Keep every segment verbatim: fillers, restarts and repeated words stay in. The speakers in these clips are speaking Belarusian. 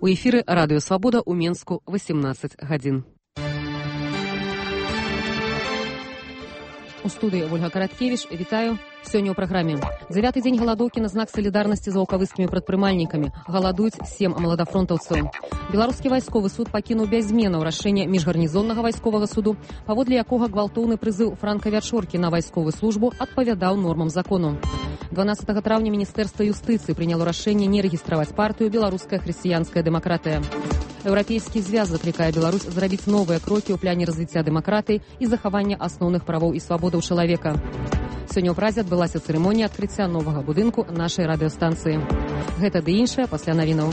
У эфіры Радыё Свабода ў Менску васемнаццаць гадзін. У студыі Ольга Караткевіч, вітаю. Сёння ў праграме. Дзявяты дзень галадоўкі на знак салідарнасці з ваўкавыскімі прадпрымальнікамі. Галадуюць сем маладафронтаўцаў. Беларускі вайсковы суд пакінуў без зменаў рашэнне міжгарнізоннага вайсковага суду, паводле якога гвалтоўны прызыў Франка Вячоркі на вайсковую службу адпавядаў нормам закону. дванаццатага траўня Міністэрства юстыцыі прыняло рашэнне не рэгістраваць партыю «Беларуская хрысціянская дэмакратыя». Еўрапейскі звяз заклікае Беларусь зрабіць новыя крокі ў пляне развіцця дэмакратыі і захавання асноўных правоў і свабодаў чалавека. Сёння ў Празе адбылася цырымонія адкрыцця новага будынку нашай радыёстанцыі. Гэта ды іншае пасля навінаў.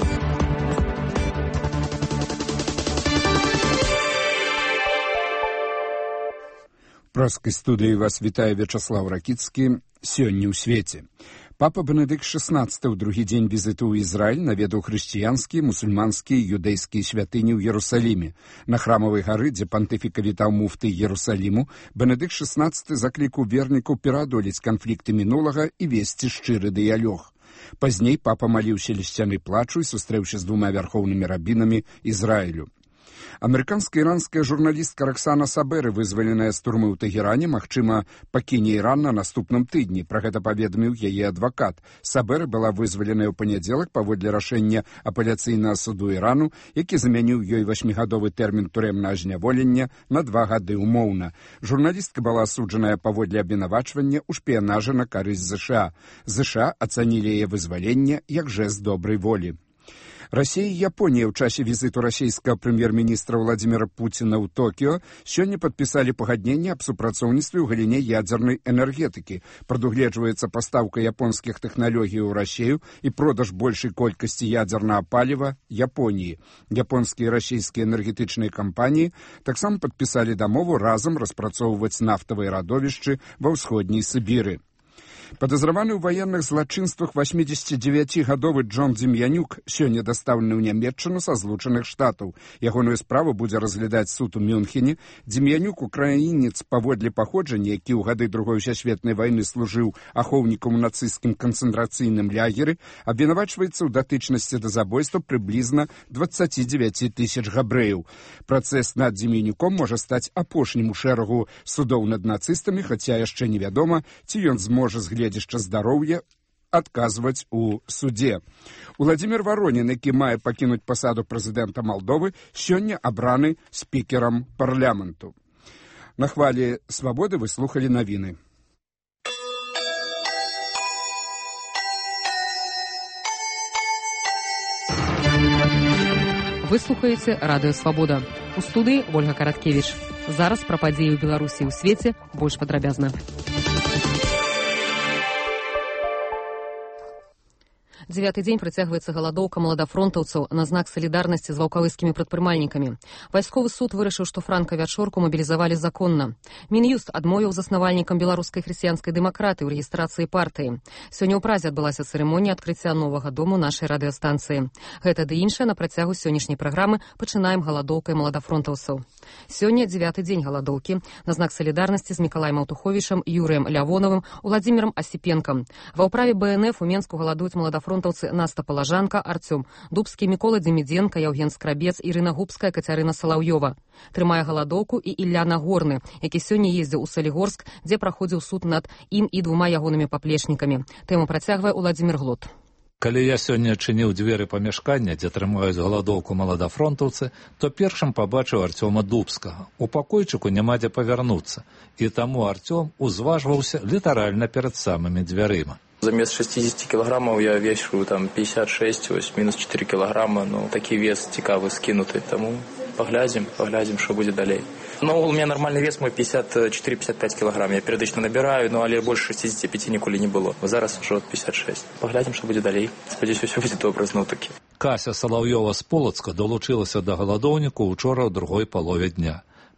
В праскай студыі вас вітае Вячаслав Ракіцкі. Сёння ў свеце. Папа Бенедыкт шэснаццаты ў другі дзень візіту ў Ізраіль наведаў хрысціянскія, мусульманскія і юдэйскія святыні ў Ерусаліме. На храмавай гары, дзе пантыфіка вітаў муфты Ерусаліму, Бенедыкт шэснаццаты заклікаў вернікаў пераадолець канфлікты мінулага і весці шчыры дыялог. Пазней папа маліўся ля сцяны плачу і сустрэўся з двума вярхоўнымі рабінамі Ізраілю. Амерыканска-іранская журналістка Роксана Саберы, вызваленая з турмы ў Тэгеране, магчыма, пакіне Іран на наступным тыдні. Пра гэта паведаміў яе адвакат. Саберы была вызваленая ў панядзелак паводле рашэння апеляцыйнага суду Ірану, які замяніў ёй васьмігадовы тэрмін турэмнага зняволення на два гады ўмоўна. Журналістка была асуджаная паводле абвінавачвання ў шпіянажы на карысць ЗША. ЗША ацанілі яе вызваленне як жэст добрай волі. Расія і Японія ў часе візіту расійскага прэм'ер-міністра Владзіміра Пуціна ў Токіо сёння падпісалі пагадненне аб супрацоўніцтве ў галіне ядзернай энергетыкі. Прадугледжваецца пастаўка японскіх тэхналогій у Расію і продаж большай колькасці ядзернага паліва Японіі. Японскія і расійскія энергетычныя кампаніі таксама падпісалі дамову разам распрацоўваць нафтавыя радовішчы ва ўсходняй Сібіры. Падазраваны ў ваенных злачынствах васьмідзесяцідзевяцігадовы Джон Дзем'янюк сёння дастаўлены ў Нямметчыну са Злучаных Штатаў. Ягоную справу будзе разглядаць суд у Мюнхене. Дзем'янюк, украінец паводле паходжання, які ў гады Другой сусветнай вайны служыў ахоўнікам у нацысцкім канцэнтрацыйным лагеры, абвінавачваецца ў датычнасці да забойства прыблізна дваццаці дзевяці тысяч габрэяў. Працэс над Дзем'янюком можа стаць апошнім у шэрагу судоў над нацыстамі, хаця яшчэ невядома, ці ён зможа з гледзяча здароўя адказваць у судзе. Уладзімір Варонін, які мае пакінуць пасаду прэзідэнта Малдовы, сёння абраны спікерам парламенту. На хвалі свабоды вы слухалі навіны. Вы слухаеце Радыё Свабода. У студыі Ольга Караткевіч. Зараз пра падзеі ў Беларусі і ў свеце больш падрабязна. Дзявяты дзень працягваецца галадоўка маладафронтаўцаў на знак салідарнасці з ваўкавыскімі прадпрымальнікамі. Вайсковы суд вырашыў, што Франка Вячорку мабілізавалі законна. Мін'юст адмовіў заснавальнікам беларускай хрысціянскай дэмакратыі ў рэгістрацыі партыі. Сёння ў Празе адбылася цырымонія адкрыцця новага дому нашай радыёстанцыі. Гэта ды іншае на працягу сённяшняй праграмы пачынаем галадоўкай маладафронтаўцаў. Сёння дзявяты дзень галадоўкі на знак салідарнасці з Мікалаем Аўтуховічам, Юрыем Лявоновым, Уладзімірам Асіпенкам. Ва ўправе Бэ Эн Эф у Менску галадуюць маладафронтаўцы Наста Палажанка, Артём Дубскі, Мікола Дземідзенка, Яўген Скрабец, Ірына Губская, Кацярына Салаўёва. Трымае галадоўку і Ілля Нагорны, які сёння ездзіў у Салігорск, дзе праходзіў суд над ім і двума ягонымі паплечнікамі. Тэму працягвае Уладзімір Глот. Калі я сёння адчыніў дзверы памяшкання, дзе трымаюць галадоўку маладафронтаўцы, то першым пабачыў Артёма Дубскага. У пакойчыку няма дзе павярнуцца, і таму Артём узважваўся літаральна перад самымі дзвярыма. Замест шестьдесят килограммов я вешу там пятьдесят шесть, ось минус четыре килограмма, ну такі вес цікавы скинутый, тому поглядим, поглядим, что будет далей. Ну, у меня нормальный вес мой пятьдесят четыре — пятьдесят пять килограмм, я периодично набираю, ну, але больше шестьдесят пять ніколі не было. Зараз уже пятьдесят шесть. Поглядим, что будет далей. Спадзяюся, все будет добра зноў-такі. Кася Салаўёва з Полацка долучылася да галадоўніку учора ў другой палове дня.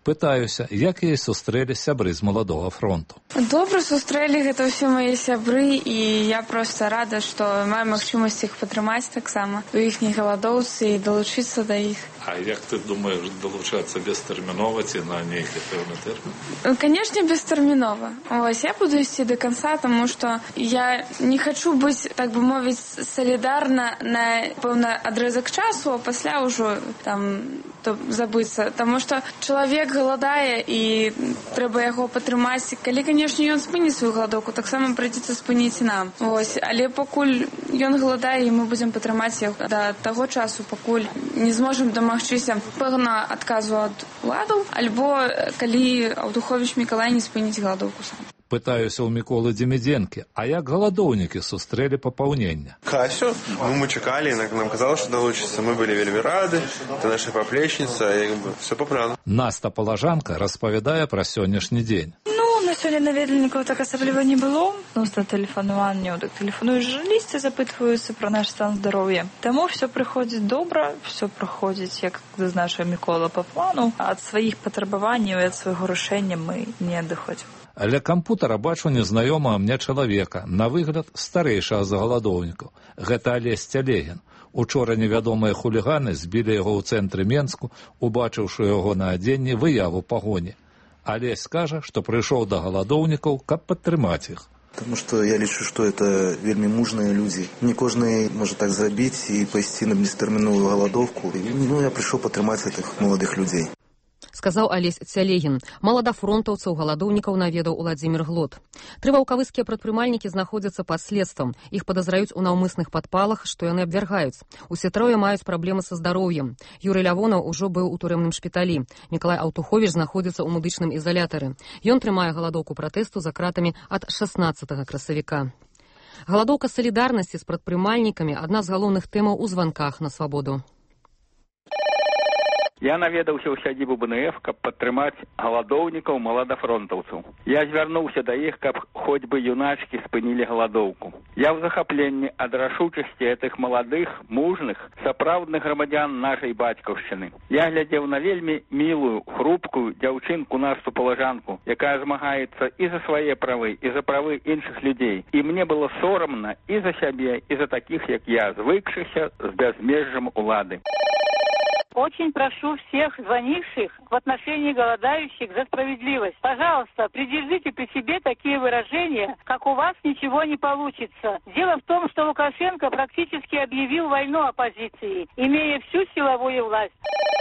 Пытаюся, як яе сустрэлі сябры з маладога фронту. Добра сустрэлі, гэта ўсе мае сябры, і я проста рада, што маю магчымасць іх падтрымаць таксама у іхняй галадоўцы і далучыцца да іх. А як ты думаеш далучацца бестэрмінова ці на нейкі пэўны тэрмін? Канешне, бестэрмінова. Вось, я буду ісці да канца, таму што я не хачу быць, так бы мовіць, салідарна на пэўны адрэзак часу, а пасля ўжо там то забыцца, таму што чалавек галадае і трэба яго падтрымаць. Калі, канешне, ён спыніць сваю галадоўку, таксама прыйдзецца спыніць і нам. Вось, але пакуль ён галадае, і мы будзем падтрымаць яго да таго часу, пакуль не зможам дамагчыся пэўна адказу ад уладаў, альбо калі Аўдуховіч Мікалай не спыніць галадоўку сам. Пытаюся ў Міколы Дземідзенкі, а як галадоўнікі сустрэлі папаўнення? Касю, ну, мы чакалі, нам казала, што далучыцца, мы былі вельмі рады, это наша паплечніца, як бы, все по плану. Наста Палажанка распавядае пра сённяшні дзень. Ну, на сёння наведвальнікаў так асабліва не было, адносно тэлефанаванняў, так тэлефануюць журналісты, запытваюцца пра наш стан здароўя. Таму все прыходзіць добра, все праходзіць, як зазначыў Мікола, па плану, а ад сваіх патрабаванняў і ад свайго рашэння мы не адыходзім. Ля кампутара бачу незнаёмага мне чалавека, на выгляд старэйшага за галадоўнікаў. Гэта Алесь Цялегін. Учора невядомыя хуліганы збілі яго ў цэнтры Менску, убачыўшы яго на адзенні выяву пагоні. Алесь кажа, што прыйшоў да галадоўнікаў, каб падтрымаць іх. Потому что я лічу, что это вельмі мужныя людзі. Не кожны можа так зрабіць і пайсці на бестэрміновую галадоўку. Ну, я прыйшоў падтрымаць гэтых маладых людзей. Сказаў Алесь Цялегін. Маладафронтаўцаў галадоўнікаў наведаў Уладзімір Глот. Тры ваўкавыскія прадпрымальнікі знаходзяцца пад следствам. Іх падазраюць у наўмысных падпалах, што яны абвяргаюць. Усе трое маюць праблемы са здароўем. Юрый Лявонаў ужо быў у турэмным шпіталі. Мікалай Аўтуховіч знаходзіцца ў медычным ізалятары. Ён трымае галадоўку пратэсту за кратамі ад шаснаццатага красавіка. Галадоўка салідарнасці з прадпрымальнікамі – адна з галоўных тэмаў у званках на свабоду. Я наведаўся ў сядзібу бэ эн эф, каб падтрымаць галадоўнікаў маладафронтаўцаў. Я звярнуўся да іх, каб хоць бы юначкі спынілі галадоўку. Я ў захапленні ад рашучасці гэтых маладых, мужных, сапраўдных грамадзян нашай бацькаўшчыны. Я глядзеў на вельмі мілую, хрупкую дзяўчынку Насту Палажанку, якая змагаецца і за свае правы, і за правы іншых людзей. І мне было сорамна і за сябе, і за такіх, як я, звыкшыхся з бязмежжам улады. Очень прошу всех звонивших в отношении голодающих за справедливость. Пожалуйста, придержите при себе такие выражения, как «у вас ничего не получится». Дело в том, что Лукашенко практически объявил войну оппозиции, имея всю силовую власть.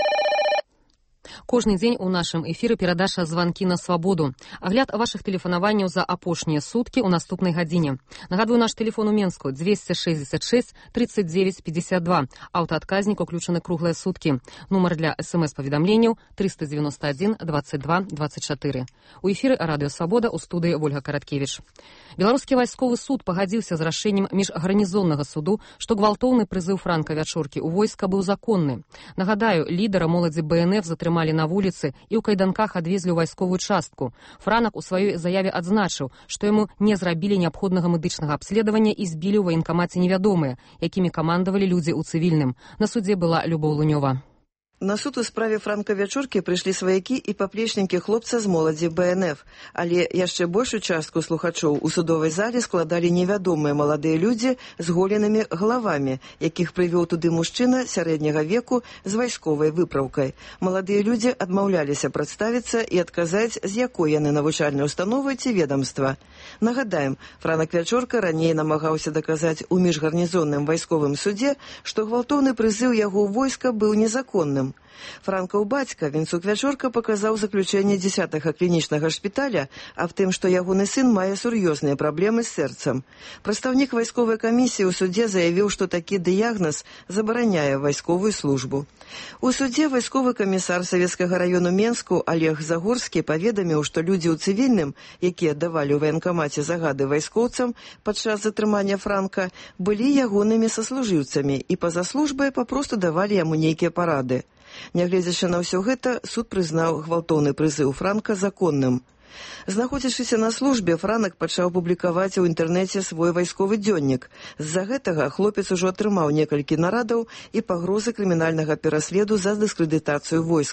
Кожны дзень у нашым эфіры перадача «Званкі на свабоду». Агляд вашых тэлефанаванняў за апошнія суткі ў наступнай гадзіне. Нагадваю, наш тэлефон у Менску двести шестьдесят шесть тридцать девять пятьдесят два. Аўтаадказнік уключаны круглыя суткі. Нумар для эс-эм-эс-паведамленняў триста девяносто один двадцать два двадцать четыре. У эфіры Радыё Свабода, у студыі Ольга Караткевіч. Беларускі вайсковы суд пагадзіўся з рашэннем міжгарнізоннага суду, што гвалтоўны прызыў Франка Вячоркі ў войска быў законны. Нагадаю, лідара моладзі бэ эн эф затрымалі на вуліцы і ў кайданках адвезлі ў вайсковую частку. Франак у сваёй заяве адзначыў, што яму не зрабілі неабходнага медычнага абследавання і збілі ў ваенкамаце невядомыя, якімі камандавалі людзі ў цывільным. На судзе была Любоў Лунёва. На суд у справе Франка Вячоркі прыйшлі сваякі і паплечнікі хлопца з моладзі бэ эн эф, але яшчэ большую частку слухачоў у судовай зале складалі невядомыя маладыя людзі з голенымі галавамі, якіх прывёў туды мужчына сярэдняга веку з вайсковай выпраўкай. Маладыя людзі адмаўляліся прадставіцца і адказаць, з якой яны навучальнай установы ці ведамства. Нагадаем, Франак Вячорка раней намагаўся даказаць у міжгарнізонным вайсковым судзе, што гвалтоўны прызыў яго ў войска быў незаконным. Франкаў бацька Вінцук Вячорка паказаў заключэнне дзесятага клінічнага шпіталя аб тым, што ягоны сын мае сур'ёзныя праблемы з сэрцам. Прадстаўнік вайсковай камісіі ў судзе заявіў, што такі дыягназ забараняе вайсковую службу. У судзе вайсковы камісар Савецкага раёну Менску Олег Загорскі паведаміў, што людзі ў цывільным, якія давалі ў ваенкамаце загады вайскоўцам падчас затрымання Франка, былі ягонымі саслужыўцамі і па-за службай папросту давалі яму нейкія парады. Нягледзячы на ўсё гэта, суд прызнаў гвалтоўны прызыў Франка законным. Знаходзячыся на службе, Франак пачаў публікаваць у інтэрнэце свой вайсковы дзённік. З-за гэтага хлопец ужо атрымаў некалькі нарадаў і пагрозы крымінальнага пераследу за дыскрэдытацыю войска.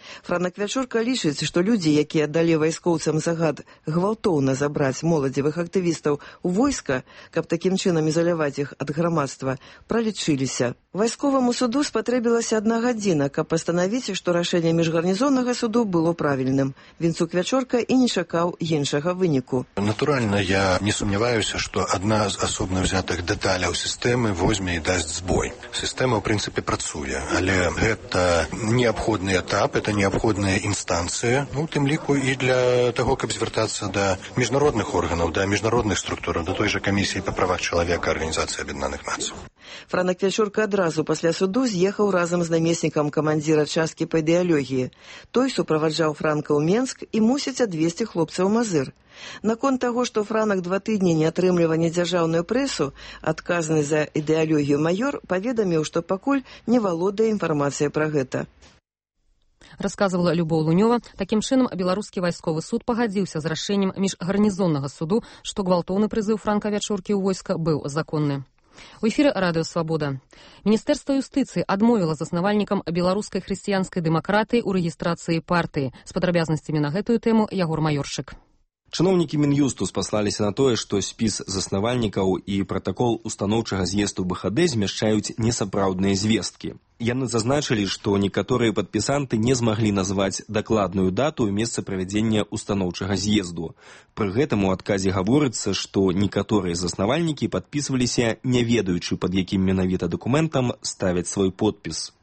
Франак Вячорка лічыць, што людзі, якія далі вайскоўцам загад гвалтоўна забраць моладзевых актывістаў у войска, каб такім чынам ізаляваць іх ад грамадства, пралічыліся. Вайсковаму суду спатрэбілася адна гадзіна, каб пастанавіць, што рашэнне міжгарнізоннага суду было правільным. Вінцук Вячорка і не чакаў іншага выніку. Натуральна, я не сумняваюся, што адна з асобна взятых дэталяў сістэмы возьме і дасць збой. Сістэма, ў прынцыпе, працуе, але гэта неабходны этап, это неабходная інстанцыя, ну, у тым ліку і для таго, каб звяртацца да міжнародных органаў, да міжнародных структураў, да той жа камісіі па правах чалавека Арганізацыі Аб'яднаных Нацый. Франак Вячорка адразу пасля суду з'ехаў разам з намеснікам камандзіра часткі па ідэалогіі. Той суправаджаў Франка ў Менск і мусіць адвезці хлопца ў Мазыр. Наконт таго, што Франак два тыдні не атрымлівае дзяржаўную прэсу, адказны за ідэалогію маёр паведаміў, што пакуль не валодае інфармацыяй пра гэта. Расказвала Любоў Лунёва. Такім чынам, беларускі вайсковы суд пагадзіўся з рашэннем міжгарнізоннага суду, што гвалтоўны прызыў Франка Вячоркі ў войска быў законны. У эфіры радыё «Свабода». Міністэрства юстыцыі адмовіла заснавальнікам беларускай хрысціянскай дэмакратыі ў рэгістрацыі партыі. З падрабязнасцямі на гэтую тэму Ягор Маёршык. Чыноўнікі Мін'юсту спаслаліся на тое, што спіс заснавальнікаў і пратакол устаноўчага з'езду БХД змяшчаюць несапраўдныя звесткі. Яны зазначылі, што некаторыя падпісанты не змаглі назваць дакладную дату і месца правядзення устаноўчага з'езду. Пры гэтым у адказе гаворыцца, што некаторыя заснавальнікі падпісваліся, не ведаючы, пад якім менавіта дакументам ставяць свой подпіс.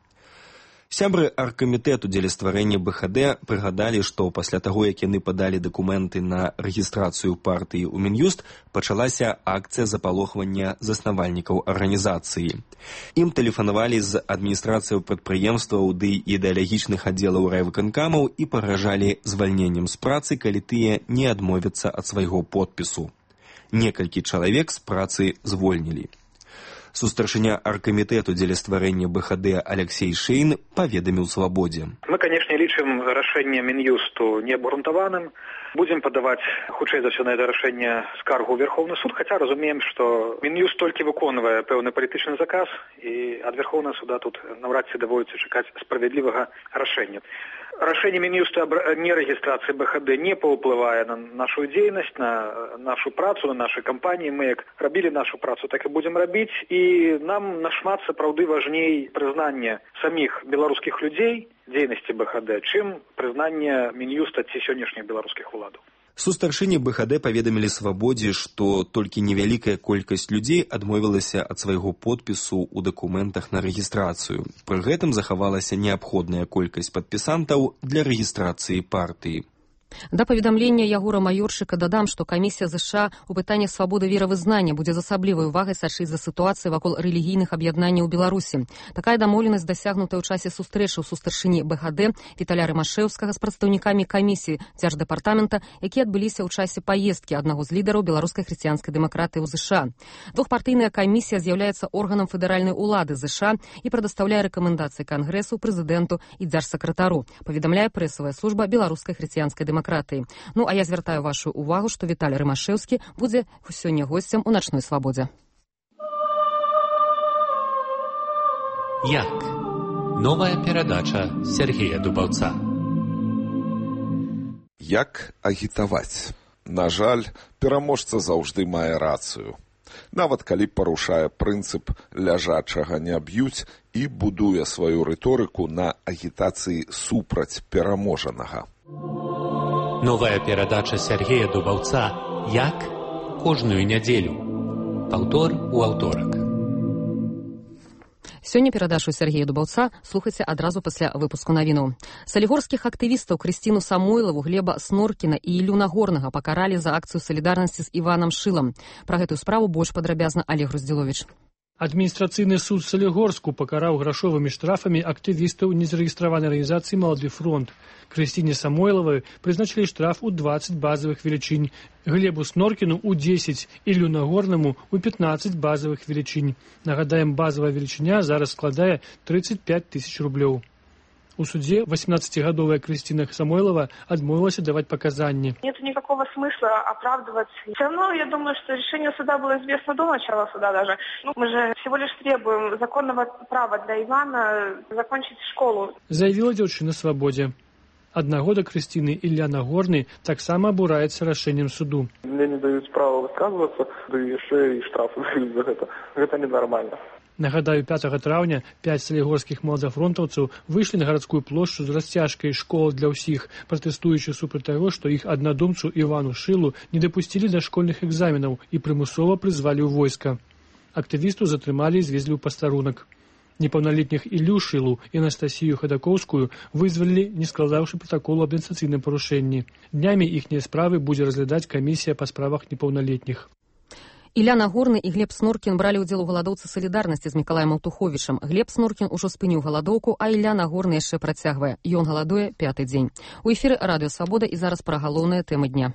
Сябры аргкамітэту дзеля стварэння БХД прыгадалі, што пасля таго, як яны падалі дакументы на рэгістрацыю партыі ў Мін'юст, пачалася акцыя запалохвання заснавальнікаў арганізацыі. Ім тэлефанавалі з адміністрацыяў прадпрыемстваў ды ідэалагічных аддзелаў райвыканкамаў і пагражалі звальненнем з працы, калі тыя не адмовяцца ад свайго подпісу. Некалькі чалавек з працы звольнілі. Сустаршыня аргкамітэту дзеля стварэння БХД Алексей Шейн паведаміў «Свабодзе». Мы, канешне, лічым рашэнне Мін'юсту неабгрунтаваным. Будзем падаваць, хутчэй за ўсё, на гэта рашэнне скаргу ў Верховны суд, хаця разумеем, што Мін'юст толькі выконвае пэўны палітычны заказ, і ад Верховнага суда тут наўрад ці даводіцца чакаць справядлівага рашэння. Рашэнне Мін'юста аб нерэгістрацыі БХД не паўплывае на нашу дзейнасць, на нашу працу, на нашы кампаніі. Мы як рабілі нашу працу, так і будзем рабіць. І нам нашмат сапраўды важней прызнанне саміх беларускіх людзей дзейнасці БХД, чым прызнанне Мін'юста ці сённяшніх беларускіх уладаў. Сустаршыні БХД паведамілі «Свабодзе», што толькі невялікая колькасць людзей адмовілася ад свайго подпісу ў дакументах на рэгістрацыю. Пры гэтым захавалася неабходная колькасць падпісантаў для рэгістрацыі партыі. Да паведамлення Ягора Маёршыка дадам, што камісія ЗША ў пытаннях свабоды веравызнання будзе з асаблівай увагай сачыць за сітуацыяй вакол рэлігійных аб'яднанняў у Беларусі. Такая дамоўленасць дасягнутая ў часе сустрэчы ў сустаршыні БХД Віталя Рымашэўскага з прадстаўнікамі камісіі дзярждэпартамента, якія адбыліся ў часе паездкі аднаго з лідараў беларускай хрысціянскай дэмакратыі ў ЗША. Двухпартыйная камісія з'яўляецца органам федэральнай улады ЗША і прадастаўляе рэкамендацыі Кангрэсу, прэзідэнту і дзяржсакратару, паведамляе прэсавая служба беларускай хрысціянскай дэмакратыі. Ну, а я звяртаю вашу увагу, што Віталь Рымашэўскі будзе сёння госцем у начной свабодзе. Як? Новая перадача Сергея Дубаўца. Як агітаваць? На жаль, пераможца заўжды мае рацыю. Нават калі парушае прынцып ляжачага не б'юць і будуе сваю рыторыку на агітацыі супраць пераможанага. Новая перадача Сергея Дубаўца «Як?» кожную нядзелю. Паўтор у аўторак. Сёння перадачу Сергея Дубаўца слухайце адразу пасля выпуску навінаў. Салігорскіх актывістаў Крысціну Самойлаву, Глеба Сноркіна і Ілю Нагорнага пакаралі за акцыю салідарнасці з Іванам Шылам. Пра гэтую справу больш падрабязна Олег Груздзіловіч. Адміністрацыйны суд Салігорску пакараў грашовымі штрафамі актывістаў незарэгістраванай арганізацыі «Малады фронт». Крысціне Самойлавай прызначылі штраф у дваццаць базавых велічынь, Глебу Сноркіну у дзесяць, Ілю Нагорнаму у пятнаццаць базавых велічынь. Нагадаем, базавая велічыня зараз складае тридцать пять тысяч рублёў. У суде восемнадцатигодовая Крысціна Самойлова отмовилась давать показания. Нет никакого смысла оправдываться. Все равно, я думаю, что решение суда было известно до начала суда даже. Ну, мы же всего лишь требуем законного права для Ивана закончить школу. Заявила девушка на свободе. Аднагодак Крысціны Ілля Нагорны таксама абураецца рашэннем суду. Мне не даюць права высказвацца, ды яшчэ і штрафы даюць за гэта. Гэта ненармальна. Нагадаю, пятага траўня пяць салігорскіх маладафронтаўцаў выйшлі на гарадскую плошчу з расцяжкай «Школа для ўсіх», пратэстуючы супраць таго, што іх аднадумцу Івану Шылу не дапусцілі да школьных экзаменаў і прымусова прызвалі ў войска. Актывісту затрымалі і звезлі ў пастарунак. Непаўналетніх Іллю Шылу і Анастасію Хадакоўскую вызвалілі, не складаўшы пратаколу аб адміністрацыйным парушэнні. Днямі іхнія справы будзе разглядаць камісія па справах непаўналетніх. Ілля Нагорны і Глеб Сноркін бралі ўдзел у галадоўцы салідарнасці з Мікалаем Аўтуховічам. Глеб Сноркін ужо спыніў галадоўку, а Ілля Нагорны яшчэ працягвае. Ён галадуе пяты дзень. У эфіры Радыё Свабода і зараз пра галоўныя тэмы дня.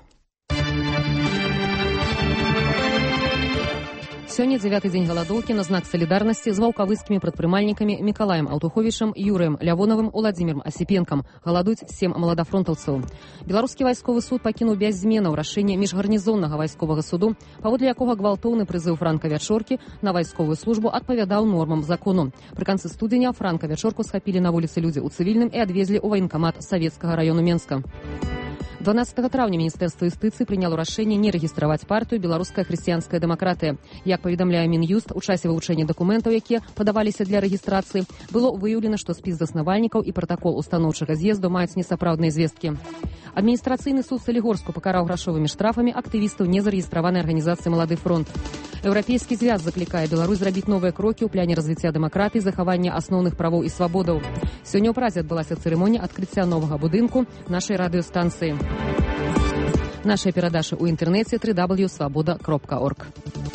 Сёння дзявяты дзень галадоўкі на знак салідарнасці з ваўкавыскімі прадпрымальнікамі Мікалаем Аўтуховічам, Юрыем Лявоновым, Уладзімірам Асіпенкам. Галадуюць сем маладафронтаўцаў. Беларускі вайсковы суд пакінуў без зменаў рашэнне міжгарнізоннага вайсковага суду, паводле якога гвалтоўны прызыў Франка Вячоркі на вайсковую службу адпавядаў нормам закону. Пры канцы студзеня Франка Вячорку схапілі на вуліцы людзі ў цывільным і адвезлі ў ваенкамат савецкага раёну Менска. дванаццатага траўня Міністэрства юстыцыі прыняло рашэнне не рэгістраваць партыю «Беларуская хрысціянская дэмакратыя». Як паведамляе Мін'юст, у часе вывучэння дакументаў, якія падаваліся для рэгістрацыі, было выяўлена, што спіс заснавальнікаў і пратакол устаноўчага з'езду маюць несапраўдныя звесткі. Адміністрацыйны суд Салігорску пакараў грашовымі штрафамі актывістаў незарэгістраванай арганізацыі «Малады фронт». Еўрапейскі звяз заклікае Беларусь зрабіць новыя крокі ў пляне развіцця дэмакратыі, захавання асноўных правоў і свабодаў. Сёння ў Празе адбылася цырымонія адкрыцця новага будынку нашай радыёстанцыі. Наша перадача ў інтэрнэце дабл ю дабл ю дабл ю крапка свабода крапка орг.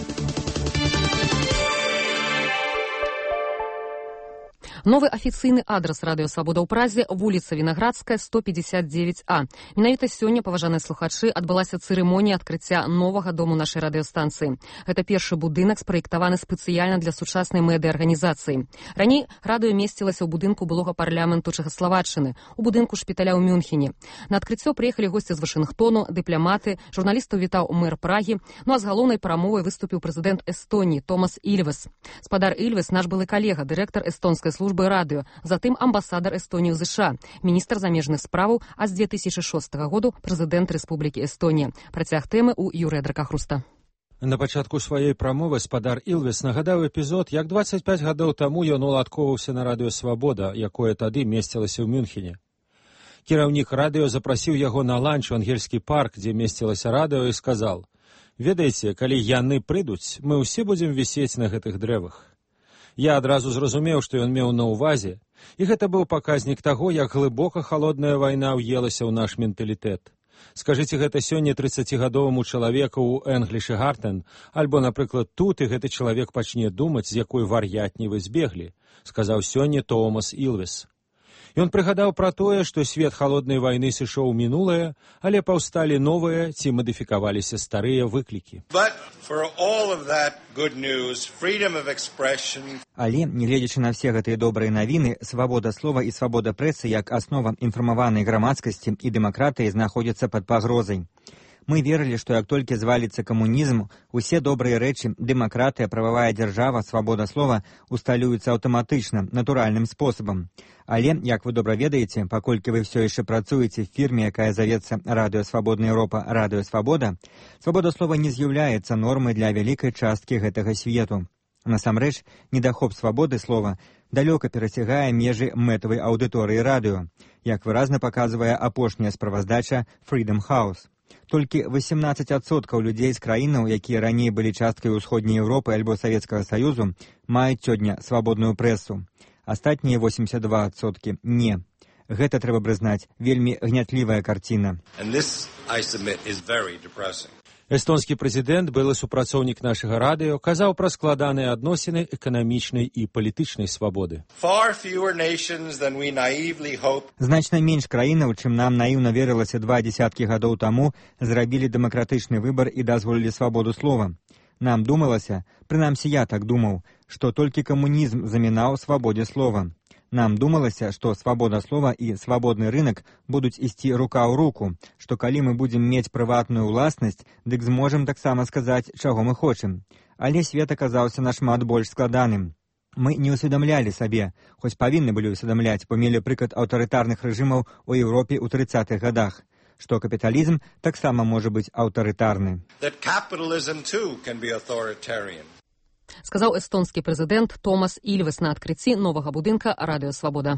Новы афіцыйны адрас Радыё Свабода ў Празе, вуліца Вінаградская, сто пятьдесят девять А. Менавіта сёння, паважаныя слухачы, адбылася цырымонія адкрыцця новага дому нашай радыёстанцыі. Гэта першы будынак, спраектаваны спецыяльна для сучаснай медыа-арганізацыі. Раней радыё месцілася ў будынку былога парламенту Чэхаславаччыны, у будынку шпіталя ў Мюнхене. На адкрыццё прыехалі госці з Вашынгтону, дыпламаты, журналістаў вітаў мэр Прагі, ну а з галоўнай прамовай выступіў прэзідэнт Эстоніі Томас Ільвес. Спадар Ільвес, наш былы калега, дырэктар эстонскай службы радыё, затым амбасадар Эстоніі ў ЗША, міністр замежных справаў, а з две тысячы шостага году прэзідэнт Рэспублікі Эстонія. Працяг тэмы ў Юрыя Дракахруста. На пачатку сваёй прамовы спадар Ільвес нагадаў эпізод, як дваццаць пяць гадоў таму ён уладкоўваўся на радыё «Свабода», якое тады месцілася ў Мюнхене. Кіраўнік радыё запрасіў яго на ланч у ангельскі парк, дзе месцілася радыё, і сказаў: «Ведаеце, калі яны прыйдуць, мы ўсе будзем вісець на гэтых дрэвах». Я адразу зразумеў, што ён меў на ўвазе, і гэта быў паказнік таго, як глыбока халодная вайна ўелася ў наш менталітэт. Скажыце гэта сёння трыццацігадоваму чалавеку ў Энглішы Гартен, альбо, напрыклад, тут, і гэты чалавек пачне думаць, з якой вар'ятні вы збеглі, сказаў сёння Томас Ільвес. Ён прыгадаў пра тое, што свет халоднай вайны сышоў у мінулае, але паўсталі новыя ці мадыфікаваліся старыя выклікі. Але, нягледзячы на все гэтыя добрыя навіны, свабода слова і свабода прэсы як аснова інфармаванай грамадскасці і дэмакратыі знаходзяцца пад пагрозай. Мы верылі, што як толькі зваліцца камунізм, усе добрыя рэчы, дэмакратыя, прававая дзяржава, свабода слова усталююцца аўтаматычна, натуральным спосабам. Але, як вы добра ведаеце, паколькі вы ўсё яшчэ працуеце в фірме, якая завецца Радыё Свабодная Еўропа, Радыё Свабода, свабода слова не з'яўляецца нормай для вялікай часткі гэтага свету. Насамрэч, недахоп свабоды слова далёка перасягае межы мэтавай аўдыторыі радыё, як выразна паказвае апошняя справаздача Freedom House. Толькі васемнаццаць адсоткаў людзей з краінаў, якія раней былі часткай усходняй Еўропы альбо Савецкага Саюзу, маюць сёння свабодную прэсу. Астатнія восемьдесят два адсоткі не. Гэта, трэба прызнаць, вельмі гнятлівая карціна. Эстонскі прэзідэнт, былы супрацоўнік нашага радыё, казаў пра складаныя адносіны эканамічнай і палітычнай свабоды. Значна менш краінаў, чым нам наіўна верылася два дзесяткі гадоў таму, зрабілі дэмакратычны выбар і дазволілі свабоду слова. Нам думалася, прынамсі я так думаў, што толькі камунізм замінаў свабодзе слова. Нам думалася, што свабода слова і свабодны рынак будуць ісці рука ў руку, што калі мы будзем мець прыватную ўласнасць, дык зможам таксама сказаць, чаго мы хочам. Але свет аказаўся нашмат больш складаным. Мы не ўсведамлялі сабе, хоць павінны былі ўсведамляць, бо мелі прыклад аўтарытарных рэжымаў у Еўропе ў трыццатых гадах, што капіталізм таксама можа быць аўтарытарны. Сказаў эстонскі прэзідэнт Томас Ільвес на адкрыцці новага будынка Радыё Свабода.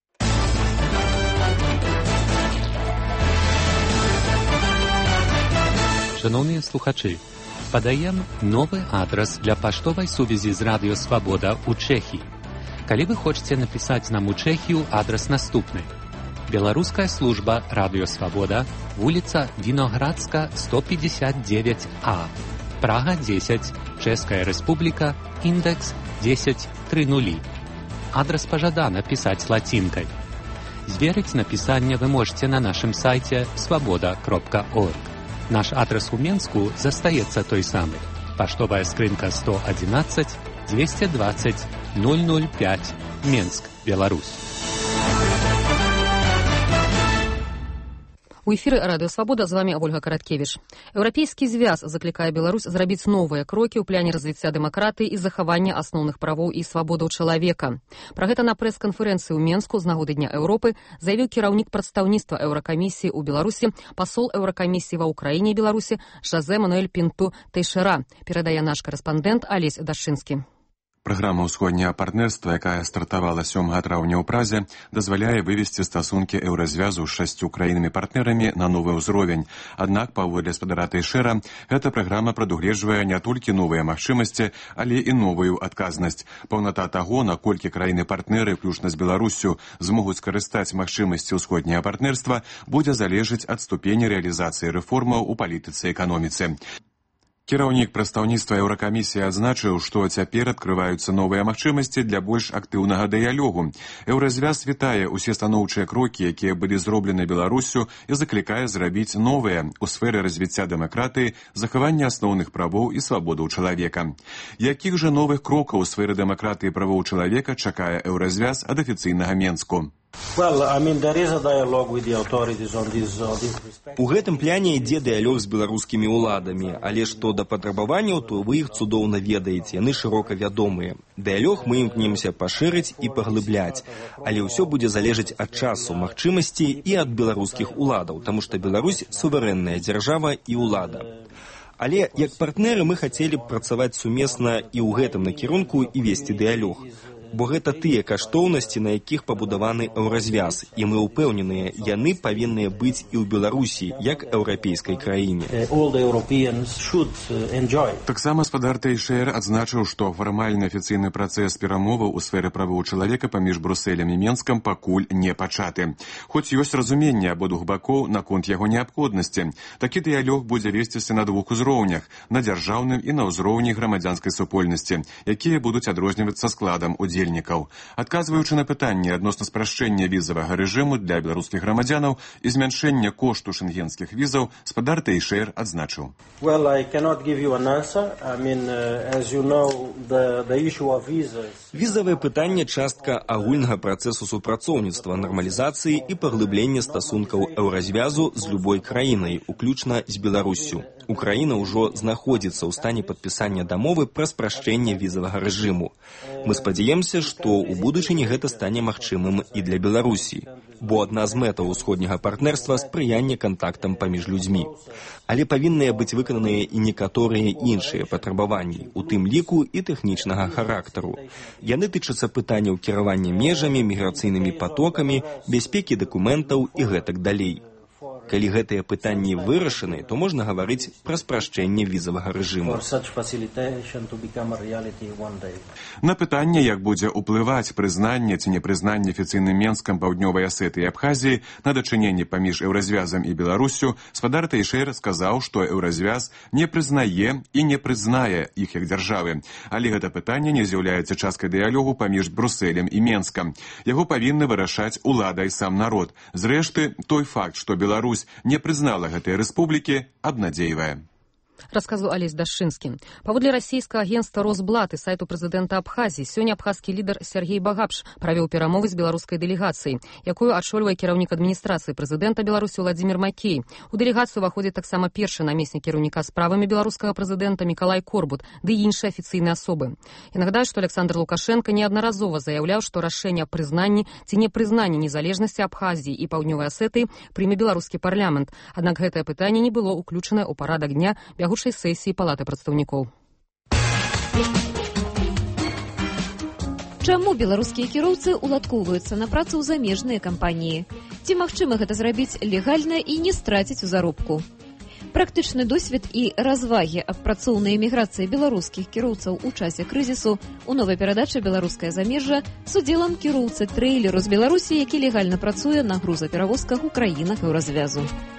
Шановні слухачі, подаем новый адрес для поштовой сувязі з Радио Свобода у Чехии. Коли вы хотите написать нам у Чехию, адрес наступный. Белорусская служба Радио Свобода, улица Виноградска, сто пятьдесят девять А, Прага десять, Чешская Республика, индекс десять тридцать. Адрес пожадано писать латинкой. Зверить написание вы можете на нашем сайте свобода точка орг. Наш адрес у Менску застаецца той самый. Поштовая скрынка сто одиннадцать двести двадцать ноль ноль пять, Менск, Беларусь. У эфіры Радыё Свабода, з вами Ольга Караткевіч. Еўрапейскі звяз заклікае Беларусь зрабіць новыя крокі ў пляне развіцця дэмакратыі і захавання асноўных правоў і свабодаў чалавека. Пра гэта на прэс-канферэнцыі ў Менску з нагоды Дня Еўропы заявіў кіраўнік прадстаўніцтва Еўракамісіі ў Беларусі, пасол Еўракамісіі ва Ўкраіне і Беларусі Жозе Мануэль Пінту Тэйшэра, перадае наш карэспандэнт Алесь Дашчынскі. Праграма ўсходняга партнерства, якая стартавала сёмага траўня ў Празе, дазваляе вывесці стасункі еўразвязу з шасцю краінамі-партнерамі на новы ўзровень. Аднак, паводле спадара Тэйшэра, гэта праграма прадугледжвае не толькі новыя магчымасці, але і новую адказнасць. Паўната таго, наколькі краіны-партнеры, включна з Беларуссю, змогуць скарыстаць магчымасці ўсходняга партнерства, будзе залежыць ад ступені рэалізацыі рэформаў у палітыцы і эканоміцы. Кіраўнік прадстаўніцтва Еўракамісіі адзначыў, што цяпер адкрываюцца новыя магчымасці для больш актыўнага дыялогу. Еўразвяз вітае ўсе станоўчыя крокі, якія былі зроблены Беларуссю, і заклікае зрабіць новыя ў сферы развіцця дэмакратыі, захавання асноўных правоў і свабодаў чалавека. Якіх жа новых крокаў у сферы дэмакратыі і правоў чалавека чакае еўразвяз ад афіцыйнага Менску? У гэтым пляне ідзе дыялог з беларускімі ўладамі, але што да патрабаванняў, то вы іх цудоўна ведаеце, яны шырока вядомыя. Дыялог мы імкнемся пашырыць і паглыбляць, але ўсё будзе залежаць ад часу, магчымасці і ад беларускіх уладаў, таму што Беларусь суверэнная дзяржава і ўлада. Але як партнеры мы хацелі б працаваць сумесна і ў гэтым накірунку і весці дыялог. Бо гэта тыя каштоўнасці, на якіх пабудаваны еўразвяз, і мы ўпэўненыя, яны павінныя быць і ў Беларусі, як еўрапейскай краіне. Таксама спадар Тэйшэр адзначыў, што фармальны афіцыйны працэс перамоваў у сферы правоў чалавека паміж Брусэлем і Менскам пакуль не пачаты. Хоць ёсць разуменне абодвух бакоў наконт яго неабходнасці. Такі дыялог будзе весціся на двух узроўнях, на дзяржаўным і на ўзроўні грамадзянскай супольнасці, якія будуць адрознівацца складам удзельнікаў. Адказваючы на пытанне адносна спрашчэння візавага рэжыму для беларускіх грамадзянаў і змяншэння кошту шэнгенскіх візаў, спадар Тэйшэр адзначыў. Візавае пытанне частка агульнага працэсу супрацоўніцтва, нармалізацыі і паглыблення стасункаў еўразвязу з любой краінай, уключна з Беларуссю. Украіна ўжо знаходзіцца ў стане падпісання дамовы пра спрашчэнне візавага рэжыму. Мы спадзяемся, што ў будучыні гэта стане магчымым і для Беларусі, бо адна з мэтаў усходняга партнерства – спрыянне кантактам паміж людзьмі. Але павінныя быць выкананыя і некаторыя іншыя патрабаванні, у тым ліку і тэхнічнага характару. Яны тычацца пытанняў кіравання межамі, міграцыйнымі патокамі, бяспекі дакументаў і гэтак далей. Калі гэтыя пытанні вырашаны, то можна гаварыць пра спрашчэнне візавага рэжыму. На пытанне, як будзе ўплываць прызнанне ці непрызнанне афіцыйным Менскам Паўднёвай Асетыі і Абхазіі на дачыненне паміж еўразвязам і Беларуссю, спадар Тэйшэр сказаў, што еўразвяз не прызнае і не прызнае іх як дзяржавы. Але гэта пытанне не з'яўляецца часткай дыялогу паміж Брусэлем і Менскам. Яго павінны вырашаць улада і сам народ. Зрэшты, той факт, што Беларусь не прызнала гэтыя рэспублікі, абнадзейвае. Расказу Алесь Дашчынскі. Паводле расійскага агентства «Росблат» і сайту прэзідэнта Абхазіі, сёння абхазскі лідар Сергей Багапш правёў перамовы з беларускай дэлегацыяй, якую ачольвае кіраўнік адміністрацыі прэзідэнта Беларусі Владзімір Макей. У дэлегацыю уваходзіць таксама першы намеснік кіраўніка справамі беларускага прэзідэнта Мікалай Корбут, ды іншыя афіцыйныя асобы. Я нагадаю, што Александр Лукашенко неаднаразова заяўляў, што рашэнне аб прызнанні ці непрызнанні незалежнасці Абхазіі і Паўднёвай Асетыі прыме беларускі парламент. Аднак гэтае пытанне не было ўключанае ў парадак дня бягучай сесіі Палаты прадстаўнікоў. Чаму беларускія кіроўцы уладкоўваюцца на працу ў замежныя кампаніі? Ці магчыма гэта зрабіць легальна і не страціць у заробку? Практычны досвед і развагі аб працоўнай эміграцыі беларускіх кіроўцаў у часе крызісу у новай перадачы «Беларускае замежжа» з удзелам кіроўцы трэйлеру з Беларусі, які легальна працуе на грузаперавозках у краінах еўразвязу.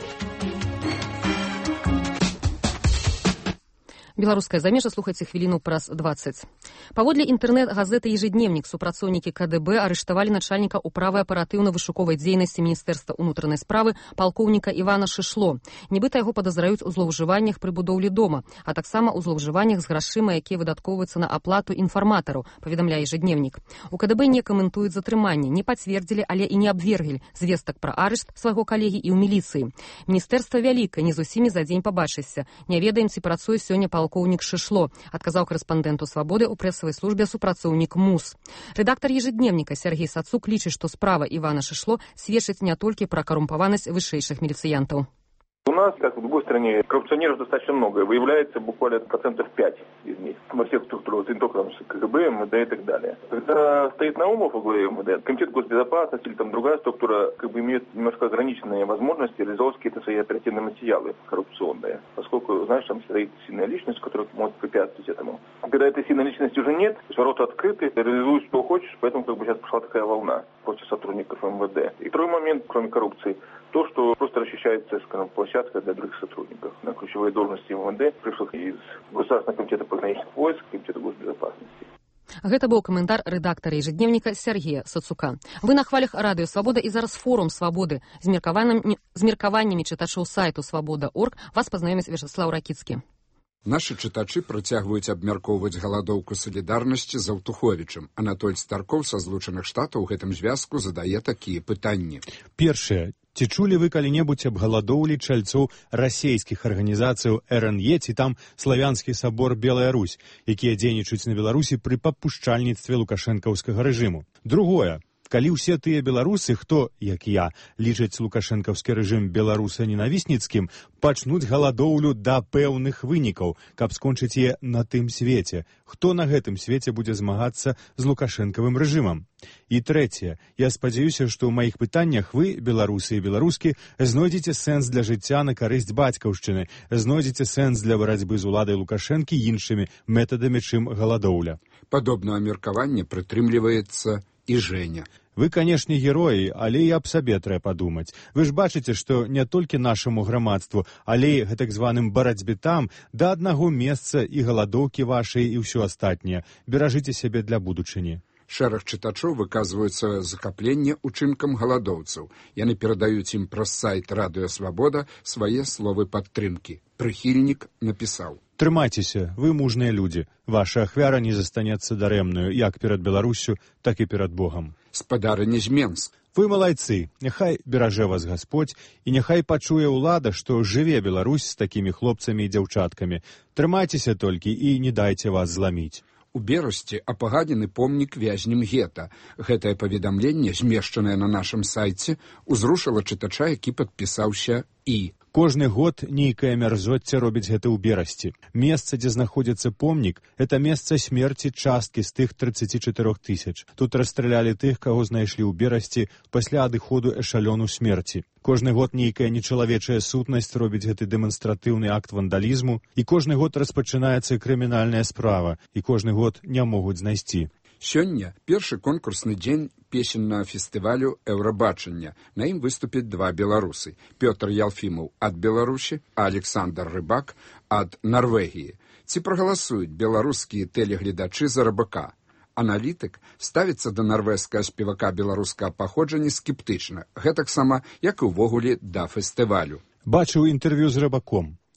Беларускае замежжа, слухайце хвіліну праз дваццаць. Паводле інтэрнэт-газеты «Ежедневник» супрацоўнікі ка дэ бэ арыштавалі начальніка управы аператыўна-вышуковай дзейнасці Міністэрства ўнутранай справы палкоўніка Івана Шышло. Нібыта яго падазраюць у злоўжываннях пры будоўлі дома, а таксама ў злоўжываннях з грашыма, якія выдаткоўваюцца на аплату інфарматараў, паведамляе «Ежедневник». У ка дэ бэ не каментуюць затрыманне, не пацвердзілі, але і не абвергілі звестак пра арышт свайго калегі і ў міліцыі. Міністэрства вялікае, не з усімі за дзень пабачышся. Не ведаем, ці працуе сёння палкоўнік Шышло, адказаў карэспандэнту «Свабоды» у прэсавай службе супрацоўнік МУС. Рэдактар «Ежедневника» Сергей Сацук лічыць, што справа Івана Шышло сведчыць не толькі пра карумпаванасць вышэйшых міліцыянтаў. У нас, как в любой стране, коррупционеров достаточно много. Выявляется буквально процентов пять из них во всех структурах, не только ка гэ бэ, эм вэ дэ и так далее. Когда стоит Наумов во главе эм вэ дэ, комитет госбезопасности или там другая структура как бы имеет немножко ограниченные возможности реализовать какие-то свои оперативные материалы коррупционные. Поскольку, знаешь, там стоит сильная личность, которая может препятствовать этому. Когда этой сильной личности уже нет, ворота открыты, реализуй что хочешь, поэтому как бы сейчас пошла такая волна против сотрудников эм вэ дэ. И второй момент, кроме коррупции, то, что просто расчищается, скажем, площадка для других сотрудников. На ключевые должности эм вэ дэ пришел из Государственного комитета пограничных войск, комитета госбезопасности. Гэта быў каментар рэдактара «Ежедневника» Сергея Сацука. Вы на хвалях радыё «Свабода» і зараз форум «Свабоды» з меркаваннямі, з меркаваннямі чытачоў сайту «Свабода точка орг» вас пазнаёміць Вячеслав Ракіцкі. Нашы чытачы працягваюць абмяркоўваць галадоўку салідарнасці з Аўтуховічам. Анатоль Старкоў са Злучаных Штатаў у гэтым звязку задае такія пытанні. Першае. Ці чулі вы калі-небудзь аб галадоўлі чальцоў расейскіх арганізацыяў эр эн е ці там славянскі сабор Белая Русь, якія дзейнічаюць на Беларусі пры папушчальніцтве лукашэнкаўскага рэжыму? Другое. Калі ўсе тыя беларусы, хто, як я, лічаць лукашэнкаўскі рэжым беларуса-ненавісніцкім, пачнуць галадоўлю да пэўных вынікаў, каб скончыць яе на тым свеце, хто на гэтым свеце будзе змагацца з лукашэнкавым рэжымам? І трэцяе. Я спадзяюся, што ў маіх пытаннях вы, беларусы і беларускі, знойдзеце сэнс для жыцця на карысць бацькаўшчыны, знойдзеце сэнс для барацьбы з уладай Лукашэнкі іншымі метадамі, чым галадоўля. Падобнае меркаванне прытрымліваецца і Женя. Вы, канешне, героі, але і аб сабе трэба падумаць. Вы ж бачыце, што не толькі нашаму грамадству, але і гэтак званым барацьбітам да аднаго месца і галадоўкі вашай і ўсё астатняе. Беражыце сябе для будучыні. Шэраг чытачоў выказваюцца захапленне учынкам галадоўцаў. Яны перадаюць ім праз сайт «Радыё Свабода» свае словы падтрымкі. Прыхільнік напісаў: «Трымайцеся, вы мужныя людзі. Ваша ахвяра не застанецца дарэмнаю, як перад Беларуссю, так і перад Богам». Спадарыня з Менск. Вы малайцы, няхай беражэ вас Гасподзь, і няхай пачуе ўлада, што жыве Беларусь з такімі хлопцамі і дзяўчаткамі. Трымайцеся толькі і не дайце вас зламіць. У Берасці апагадзены помнік вязням гета. Гэтае паведамленне, змешчанае на нашым сайце, узрушыла чытача, які падпісаўся «І». Кожны год нейкае мярзоцце робіць гэта ў Берасці. Месца, дзе знаходзіцца помнік, это месца смерці часткі з тых трыццаці чатырох тысяч. Тут расстралялі тых, каго знайшлі ў Берасці пасля адыходу эшалёну смерці. Кожны год нейкая нечалавечая сутнасць робіць гэты дэманстратыўны акт вандалізму, і кожны год распачынаецца крымінальная справа, і кожны год не могуць знайсці. Сёння першы конкурсны дзень песеннага фестывалю «Еўрабачання». На ім выступяць два беларусы. Пётр Ялфімаў ад Беларусі, а Александр Рыбак ад Нарвегіі. Ці прагаласуюць беларускія тэлегледачы за Рыбака? Аналітык ставіцца да нарвежскага спевака беларускага паходжання скептычна, гэтаксама, як і ўвогуле да фестывалю. Бачыў інтэрв'ю з Рыбаком.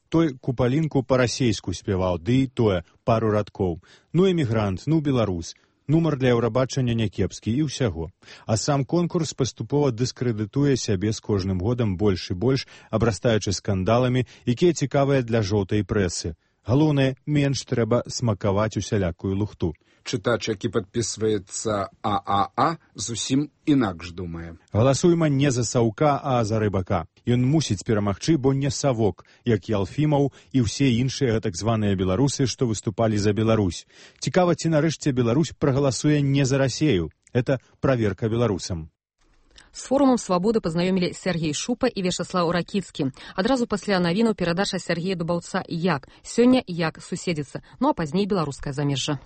Той купалінку па-расейску спяваў, ды і тое, пару радкоў. Ну, эмігрант, ну, беларус. Нумар для еўрабачання някепскі і ўсяго. А сам конкурс паступова дыскрэдытуе сябе з кожным годам больш і больш, абрастаючы скандаламі, якія цікавыя для жоўтай прэсы. Галоўнае, менш трэба смакаваць усялякую лухту. Чытач, які падпісваецца А А А, зусім інакш думае. Галасуйма не за Саўка, а за Рыбака. Ён мусіць перамагчы, бо не Савок, як Ялфімаў і ўсе іншыя так званыя беларусы, што выступалі за Беларусь. Цікава, ці нарэшце Беларусь прагаласуе не за Расею. Это праверка беларусам. С форумом «Свободы» познаёмілі Сергей Шупа і Вячаслаў Ракіцкі. Адразу пасля навінаў перадача Сергея Дубаўца «Як?». Сёння «Як суседзіцца?». Ну а пазней беларускае замежжа.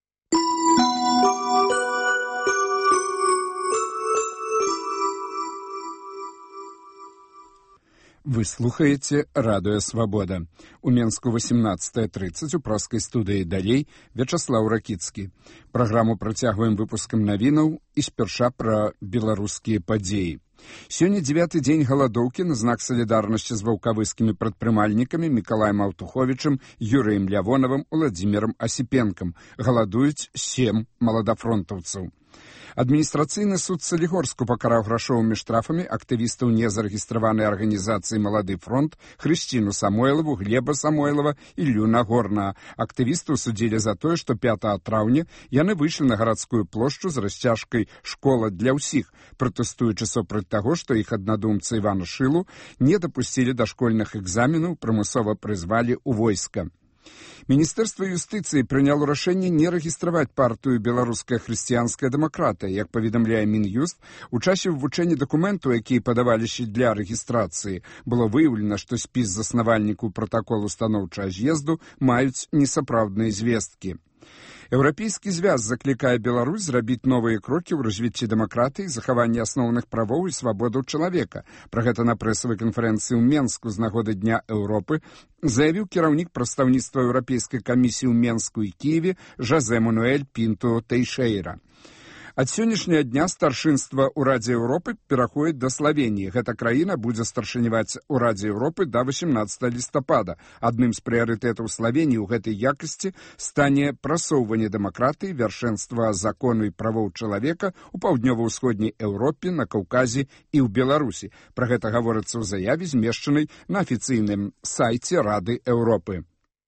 Вы слухаеце радыё «Свабода». У Менску восемнадцатая тридцать у праскай студыі «Далей» Вячаслаў Ракіцкі. Праграму працягваем выпускам навінаў і спярша пра беларускія падзеі. Сёння дзевяты дзень галадоўкі на знак салідарнасці з ваўкавыскімі прадпрымальнікамі Мікалаем Аўтуховічам, Юрыем Лявонавым, Уладзімірам Асіпенкам. Галадуюць сем маладафронтаўцаў. Адміністрацыйны суд Салігорску пакараў грашовымі штрафамі актывістаў незарэгістраванай арганізацыі «Малады фронт» Хрысціну Самойлаву, Глеба Самойлава і Іллю Нагорнага. Актывістаў судзілі за тое, што пятага траўня яны выйшлі на гарадскую плошчу з расцяжкай «Школа для ўсіх», пратэстуючы супраць таго, што іх аднадумца Івана Шылу не дапусцілі да школьных экзаменаў, прымусова прызвалі ў войска. Міністэрства юстыцыі прыняло рашэнне не рэгістраваць партыю «Беларуская хрысціянская дэмакратыя». Як паведамляе Мін'юст, у часе вывучэння дакументаў, якія падаваліся для рэгістрацыі, было выяўлена, што спіс заснавальнікаў пратаколу станоўчага з'езду маюць несапраўдныя звесткі. Еўрапейскі звяз заклікае Беларусь зрабіць новыя крокі ў развіцці дэмакратыі, захаванні асноўных правоў і свабодаў чалавека. Пра гэта на прэсавай канферэнцыі ў Менску з нагоды Дня Еўропы заявіў кіраўнік прадстаўніцтва Еўрапейскай камісіі ў Менску і Кіеве Жозе Мануэль Пінто Тэйшэйра. Ад сённяшняга дня старшынства ў Радзе Еўропы пераходзіць да Славеніі. Гэта краіна будзе старшыняваць у Радзе Еўропы да восемнадцатага лістапада. Адным з прыярытэтаў Славеніі ў гэтай якасці стане прасоўванне дэмакратыі, вяршэнства закону і правоў чалавека ў паўднёва-ўсходняй Еўропе, на Каўказе і ў Беларусі. Пра гэта гаворыцца ў заяве, змешчанай на афіцыйным сайце Рады Еўропы.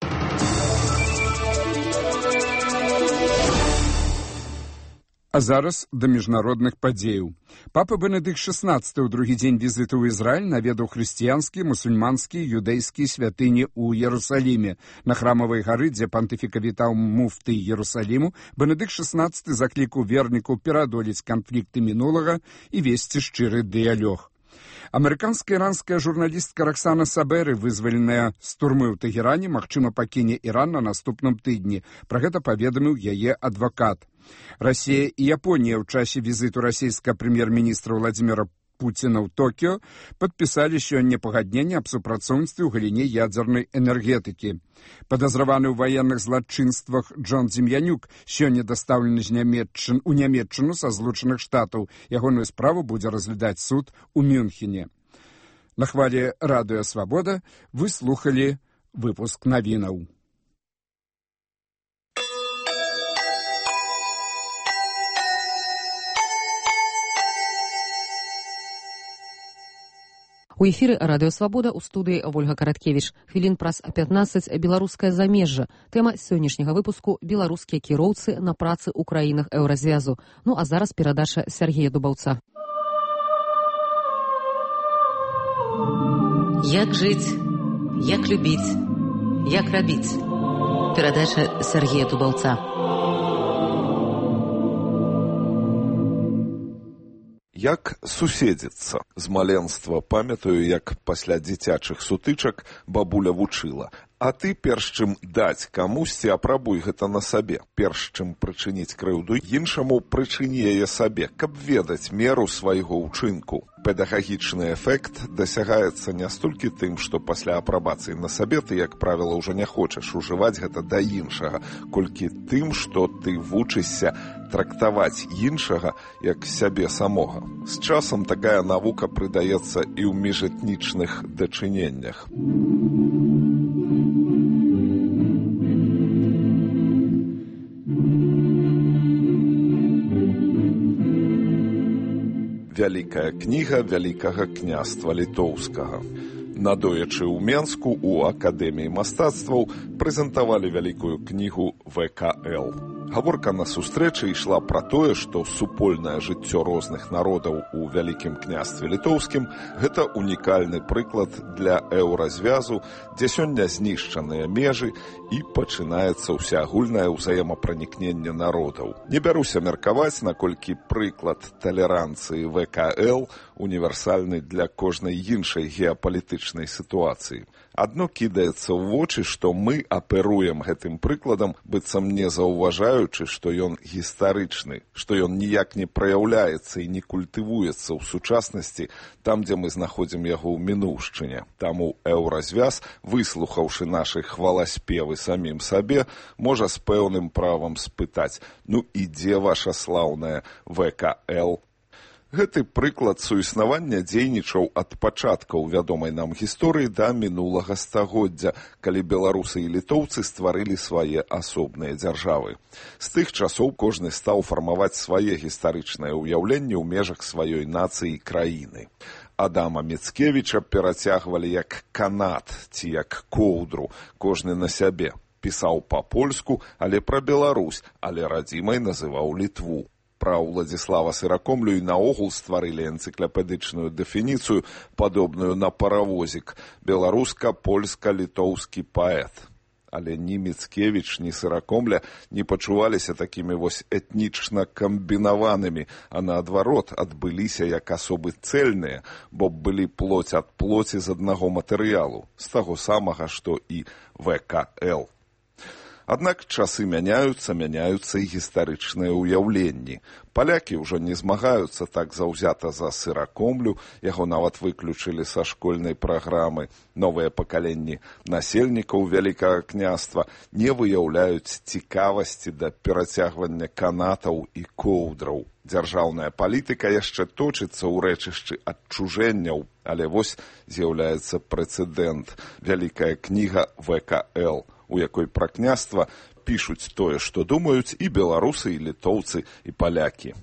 А зараз да міжнародных падзеяў. Папа Бенедыкт шэснаццаты ў другі дзень візіту ў Ізраіль наведаў хрысціянскія, мусульманскія, юдэйскія святыні ў Ерусаліме. На храмавай гары, дзе пантыфіка вітаў муфты Ерусаліму, Бенедыкт шэснаццаты заклікаў вернікаў пераадолець канфлікты мінулага і весці шчыры дыялог. Амерыканская іранская журналістка Роксана Саберы, вызваленая з турмы ў Тэгеране, магчыма, пакіне Іран на наступным тыдні. Пра гэта паведаміў яе адвакат. Расія і Японія ў часе візіту расійскага прэм'ер-міністра Владзіміра Пуціна ў Токіо падпісалі сёння пагадненне аб супрацоўніцтве ў галіне ядзернай энергетыкі. Падазраваны ў ваенных злачынствах Джон Дзем'янюк сёння дастаўлены з Нямецчын, у Нямецчыну са Злучаных Штатаў. Ягоную справу будзе разглядаць суд у Мюнхене. На хвале радыё «Свабода» вы слухалі выпуск навінаў. У эфіры радыё «Свабода» ў студыі Вольга Караткевіч. Хвілін праз пятнаццаць беларускае замежжа. Тэма сённяшняга выпуску «Беларускія кіроўцы на працы ў краінах еўразвязу». Ну а зараз перадача Сергея Дубаўца. Як жыць, як любіць, як рабіць. Перадача Сергея Дубаўца. Як суседзіцца? З маленства памятаю, як пасля дзіцячых сутычак бабуля вучыла. А ты, перш чым даць камусьці, апрабуй гэта на сабе. Перш чым прычыніць крыўду іншаму, прычыні яе сабе, каб ведаць меру свайго ўчынку. Педагагічны эфект дасягаецца не столькі тым, што пасля апрабацыі на сабе ты, як правіла, ўжо не хочаш ужываць гэта да іншага, колькі тым, што ты вучышся трактаваць іншага як сябе самога. З часам такая навука прыдаецца і ў міжэтнічных дачыненнях. Вялікая кніга Вялікага княства літоўскага. Надоечы ў Менску у Акадэміі мастацтваў прэзентавалі вялікую кнігу вэ ка эл. Гаворка на сустрэчы ішла пра тое, што супольнае жыццё розных народаў у Вялікім княстве літоўскім – гэта унікальны прыклад для еўразвязу, дзе сёння знішчаныя межы і пачынаецца ўсеагульнае ўзаемапранікненне народаў. Не бяруся меркаваць, наколькі прыклад талеранцыі вэ ка эл універсальны для кожнай іншай геапалітычнай сітуацыі. Адно кідаецца ў вочы, што мы аперуем гэтым прыкладам, быццам не заўважаючы, што ён гістарычны, што ён ніяк не праяўляецца і не культывуецца ў сучаснасці там, дзе мы знаходзім яго ў мінуўшчыне. Таму еўразвяз, выслухаўшы нашы хваласпевы самім сабе, можа з пэўным правам спытаць: ну і дзе ваша слаўная вэ ка эл? Гэты прыклад суіснавання дзейнічаў ад пачаткаў вядомай нам гісторыі да мінулага стагоддзя, калі беларусы і літоўцы стварылі свае асобныя дзяржавы. З тых часоў кожны стаў фармаваць свае гістарычныя ўяўленні ў межах сваёй нацыі і краіны. Адама Міцкевіча перацягвалі як канат ці як коўдру, кожны на сябе. Пісаў па-польску, але пра Беларусь, але радзімай называў Літву. Пра Уладзіслава Сыракомлю і наогул стварылі энцыклапедычную дэфініцыю, падобную на паравозік – беларуска-польска-літоўскі паэт. Але ні Міцкевіч, ні Сыракомля не пачуваліся такімі вось этнічна камбінаванымі, а наадварот адбыліся як асобы цэльныя, бо былі плоць ад плоці з аднаго матэрыялу, з таго самага, што і вэ ка эл. Аднак часы мяняюцца, мяняюцца і гістарычныя ўяўленні. Палякі ўжо не змагаюцца так заўзята за Сыракомлю, яго нават выключылі са школьнай праграмы. Новыя пакаленні насельнікаў Вялікага княства не выяўляюць цікавасці да перацягвання канатаў і коўдраў. Дзяржаўная палітыка яшчэ точыцца ў рэчышчы адчужэнняў, але вось з'яўляецца прэцэдэнт – Вялікая кніга вэ ка эл, у якой пра княства пішуць тое, што думаюць і беларусы, і літоўцы, і палякі.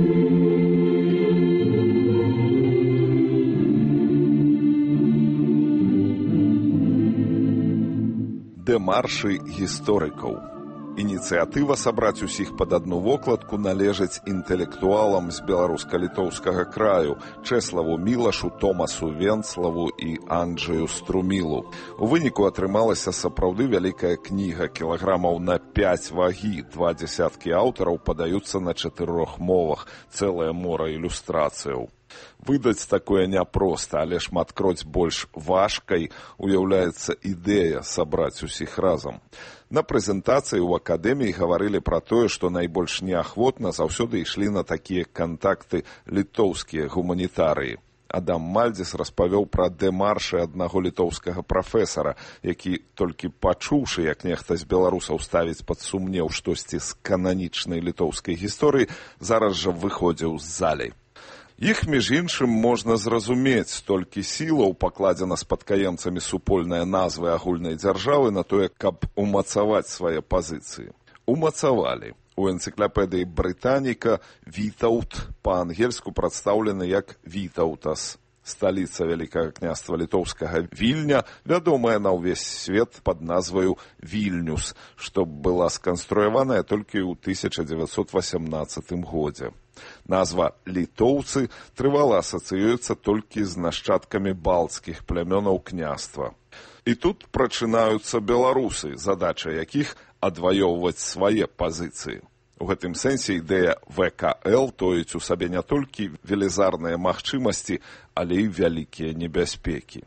Дэмаршы гісторыкаў. Ініцыятыва сабраць усіх пад адну вокладку належыць інтэлектуалам з беларуска-літоўскага краю Чэславу Мілашу, Томасу Венцлаву і Анджэю Струмілу. У выніку атрымалася сапраўды вялікая кніга, кілаграмаў на пяць вагі, два дзесяткі аўтараў падаюцца на чатырох мовах, цэлае мора ілюстрацыяў. Выдаць такое няпроста, але шматкроць больш важкай уяўляецца ідэя сабраць усіх разам. На прэзентацыі ў акадэміі гаварылі пра тое, што найбольш неахвотна заўсёды ішлі на такія кантакты літоўскія гуманітарыі. Адам Мальдзіс распавёў пра дэмаршы аднаго літоўскага прафесара, які, толькі пачуўшы, як нехта з беларусаў ставіць пад сумнеў штосьці з кананічнай літоўскай гісторыі, зараз жа выходзіў з залі. Іх, між іншым, можна зразумець, толькі сілаў пакладзена спадкаемцамі супольныя назвы агульнай дзяржавы на тое, каб умацаваць свае пазіцыі. Умацавалі. У энцыклапедыі Брытаніка Вітаўт па-ангельску прадстаўлены як Вітаўтас. Сталіца Вялікага княства літоўскага Вільня, вядомая на ўвесь свет пад назваю Вільнюс, што была сканструяваная толькі ў тысяча дзевяцьсот васямнаццатым годзе. Назва «літоўцы» трывала асацыюецца толькі з нашчадкамі балцкіх плямёнаў княства. І тут прачынаюцца беларусы, задача якіх адваёўваць свае пазіцыі. У гэтым сэнсе ідэя вэ ка эл тоіць у сабе не толькі велізарныя магчымасці, але і вялікія небяспекі.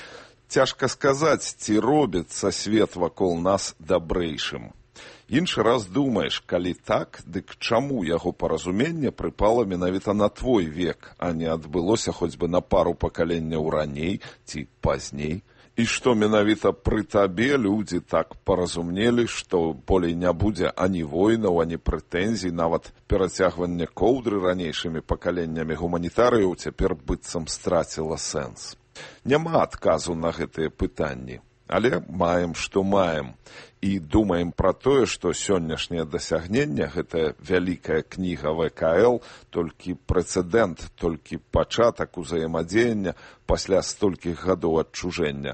Цяжка сказаць, ці робіцца свет вакол нас дабрэйшым. Іншы раз думаеш, калі так, дык чаму яго паразуменне прыпала менавіта на твой век, а не адбылося хоць бы на пару пакаленняў раней ці пазней? І што менавіта пры табе людзі так паразумнелі, што болей не будзе ані войнаў, ані прэтэнзій, нават перацягванне коўдры ранейшымі пакаленнямі гуманітарыяў цяпер быццам страціла сэнс. Няма адказу на гэтыя пытанні. Але маем, што маем. І думаем пра тое, што сённяшняе дасягненне, гэтая вялікая кніга вэ ка эл, толькі прэцэдэнт, толькі пачатак узаемадзеяння пасля столькіх гадоў адчужэння.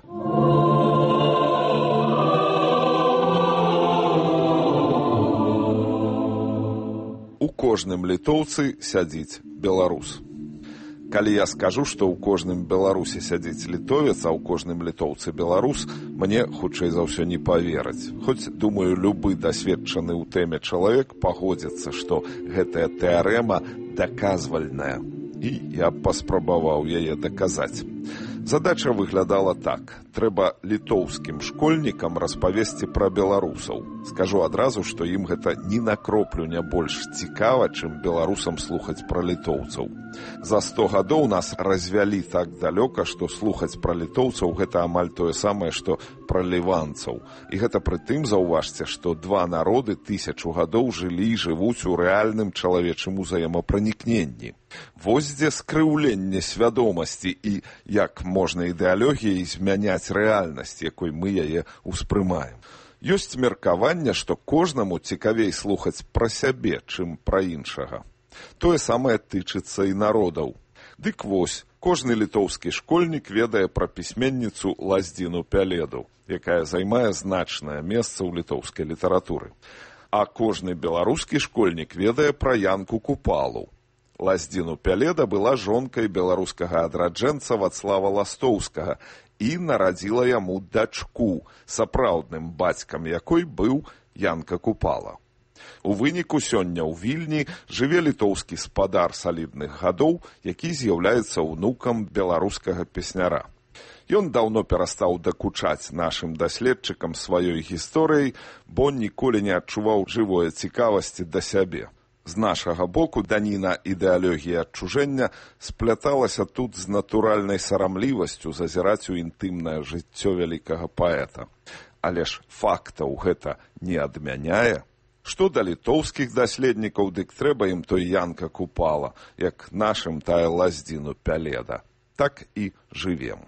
У кожным літоўцы сядзіць беларус. Калі я скажу, што ў кожным беларусе сядзіць літовец, а ў кожным літоўцы беларус, мне, хутчэй за ўсё, не павераць. Хоць, думаю, любы дасведчаны ў тэме чалавек пагодзіцца, што гэтая тэарэма даказвальная. І я паспрабаваў яе даказаць. Задача выглядала так. Трэба літоўскім школьнікам распавесці пра беларусаў. Скажу адразу, што ім гэта ні на кроплю не больш цікава, чым беларусам слухаць пра літоўцаў. За сто гадоў нас развялі так далёка, што слухаць пра літоўцаў гэта амаль тое самае, што пра ліванцаў. І гэта пры тым, заўважце, што два народы тысячу гадоў жылі і жывуць у рэальным чалавечым узаемапранікненні. Вось дзе скрыўленне свядомасці і як можна ідэалогіяй змяняць рэальнасць, якой мы яе ўспрымаем. Ёсць меркаванне, што кожнаму цікавей слухаць пра сябе, чым пра іншага. Тое самае тычыцца і народаў. Дык вось, кожны літоўскі школьнік ведае пра пісьменніцу Лаздзіну Пяледу, якая займае значнае месца ў літоўскай літаратуры. А кожны беларускі школьнік ведае пра Янку Купалу. Лаздзіну Пяледа была жонкай беларускага адраджэнца Вацлава Ластоўскага і нарадзіла яму дачку, сапраўдным бацькам якой быў Янка Купала. У выніку сёння ў Вільні жыве літоўскі спадар салідных гадоў, які з'яўляецца ўнукам беларускага песняра. Ён даўно перастаў дакучаць нашым даследчыкам сваёй гісторыяй, бо ніколі не адчуваў жывой цікавасці да сябе. З нашага боку даніна ідэалогіі адчужэння спляталася тут з натуральнай сарамлівасцю зазіраць у інтымнае жыццё вялікага паэта. Але ж фактаў гэта не адмяняе. Што да літоўскіх даследнікаў, дык трэба ім той Янка Купала, як нашым тая Лаздзіну Пяледа. Так і жывем.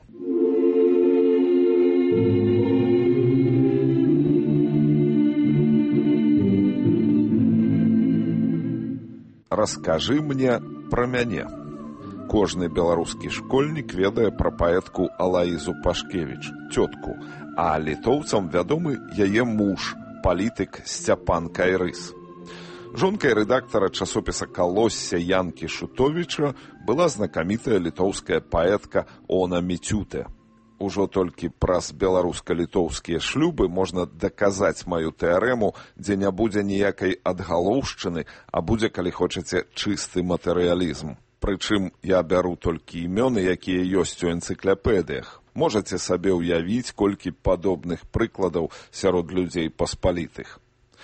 Раскажы мне пра мяне. Кожны беларускі школьнік ведае пра паэтку Алаізу Пашкевіч, цётку, а літоўцам вядомы яе муж, палітык Сцяпан Кайрыс. Жонкай рэдактара часопіса «Калосся» Янкі Шутовіча была знакамітая літоўская паэтка Она Міцюте. Ужо толькі праз беларуска-літоўскія шлюбы можна даказаць маю тэарэму, дзе не будзе ніякай адгалоўшчыны, а будзе, калі хочаце, чысты матэрыялізм. Прычым я бяру толькі імёны, якія ёсць у энцыклапедыях. Можаце сабе ўявіць, колькі падобных прыкладаў сярод людзей паспалітых.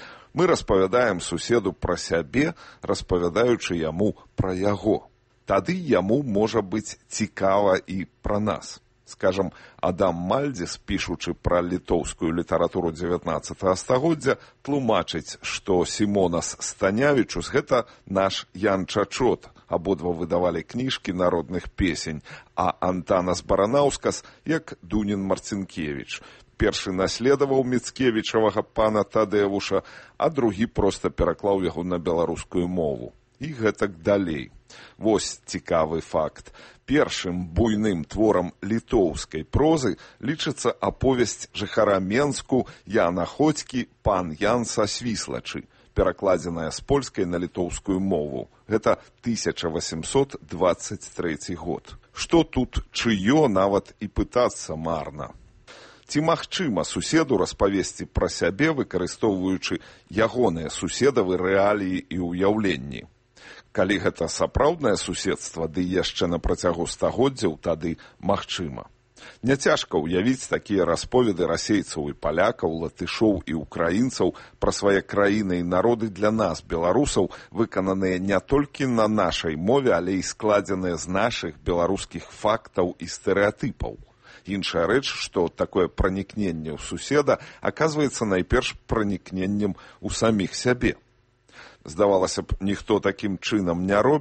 Мы распавядаем суседу пра сябе, распавядаючы яму пра яго. Тады яму можа быць цікава і пра нас. Скажам, Адам Мальдзіс, пішучы пра літоўскую літаратуру дзевятнаццатага стагоддзя, тлумачыць, што Сімонас Станявічус – гэта наш Ян Чачот, абодва выдавалі кніжкі народных песень, а Антанас Баранаўскас як Дунін Марцінкевіч. Першы наследаваў Міцкевічавага пана Тадэвуша, а другі проста пераклаў яго на беларускую мову. І гэтак далей. Вось цікавы факт. Першым буйным творам літоўскай прозы лічыцца аповесць жыхара Менску Яна Ходзькі «Пан Ян са Свіслачы», перакладзеная з польскай на літоўскую мову. Гэта тысяча васемсот дваццаць трэці год. Што тут чыё, нават і пытацца марна. Ці магчыма суседу распавесці пра сябе, выкарыстоўваючы ягоныя суседавы рэаліі і ўяўленні? Калі гэта сапраўднае суседства, ды яшчэ на працягу стагоддзяў, тады магчыма. Няцяжка ўявіць такія расповеды расейцаў і палякаў, латышоў і ўкраінцаў пра свае краіны і народы для нас, беларусаў, выкананыя не толькі на нашай мове, але і складзеныя з нашых беларускіх фактаў і стэрэатыпаў. Іншая рэч, што такое пранікненне ў суседа аказваецца найперш пранікненнем у саміх сябе. Здавалася б, ніхто такім чынам не робіць.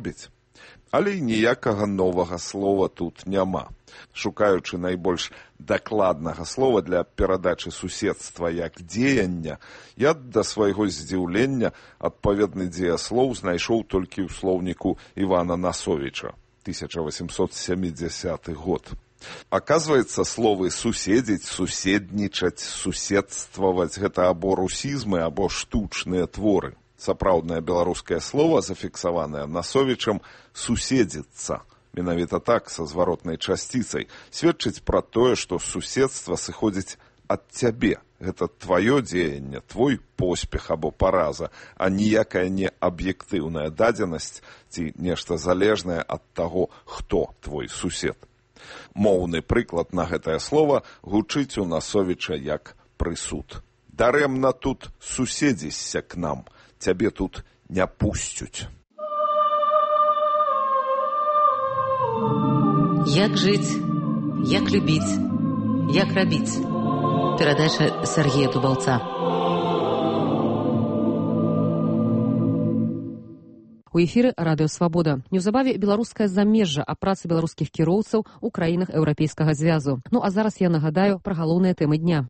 Але і ніякага новага слова тут няма. Шукаючы найбольш дакладнага слова для перадачы суседства як дзеяння, я да свайго здзіўлення адпаведны дзеяслоў знайшоў толькі ў слоўніку Івана Насовіча, тысяча восемьсот семидесятый год. Аказваецца, словы суседзіць, суседнічаць, суседстваваць – гэта або русізмы, або штучныя творы. Сапраўднае беларускае слова, зафіксаванае Насовічам, суседзіцца. Менавіта так, са зваротнай часціцай, сведчыць пра тое, што суседства сыходзіць ад цябе. Гэта тваё дзеянне, твой поспех або параза, а ніякая не аб'ектыўная дадзенасць ці нешта залежнае ад таго, хто твой сусед. Моўны прыклад на гэтае слова гучыць у Насовіча як прысуд. Дарэмна тут суседзішся к нам, цябе тут не пусцюць. Як жыць, як любіць, як рабіць. Перадача Сергея Тубалца. У эфіры радыё Свабода. Неўзабаве беларускае замежжа аб працы беларускіх кіроўцаў у краінах Еўрапейскага звязу. Ну а зараз я нагадаю пра галоўныя тэмы дня.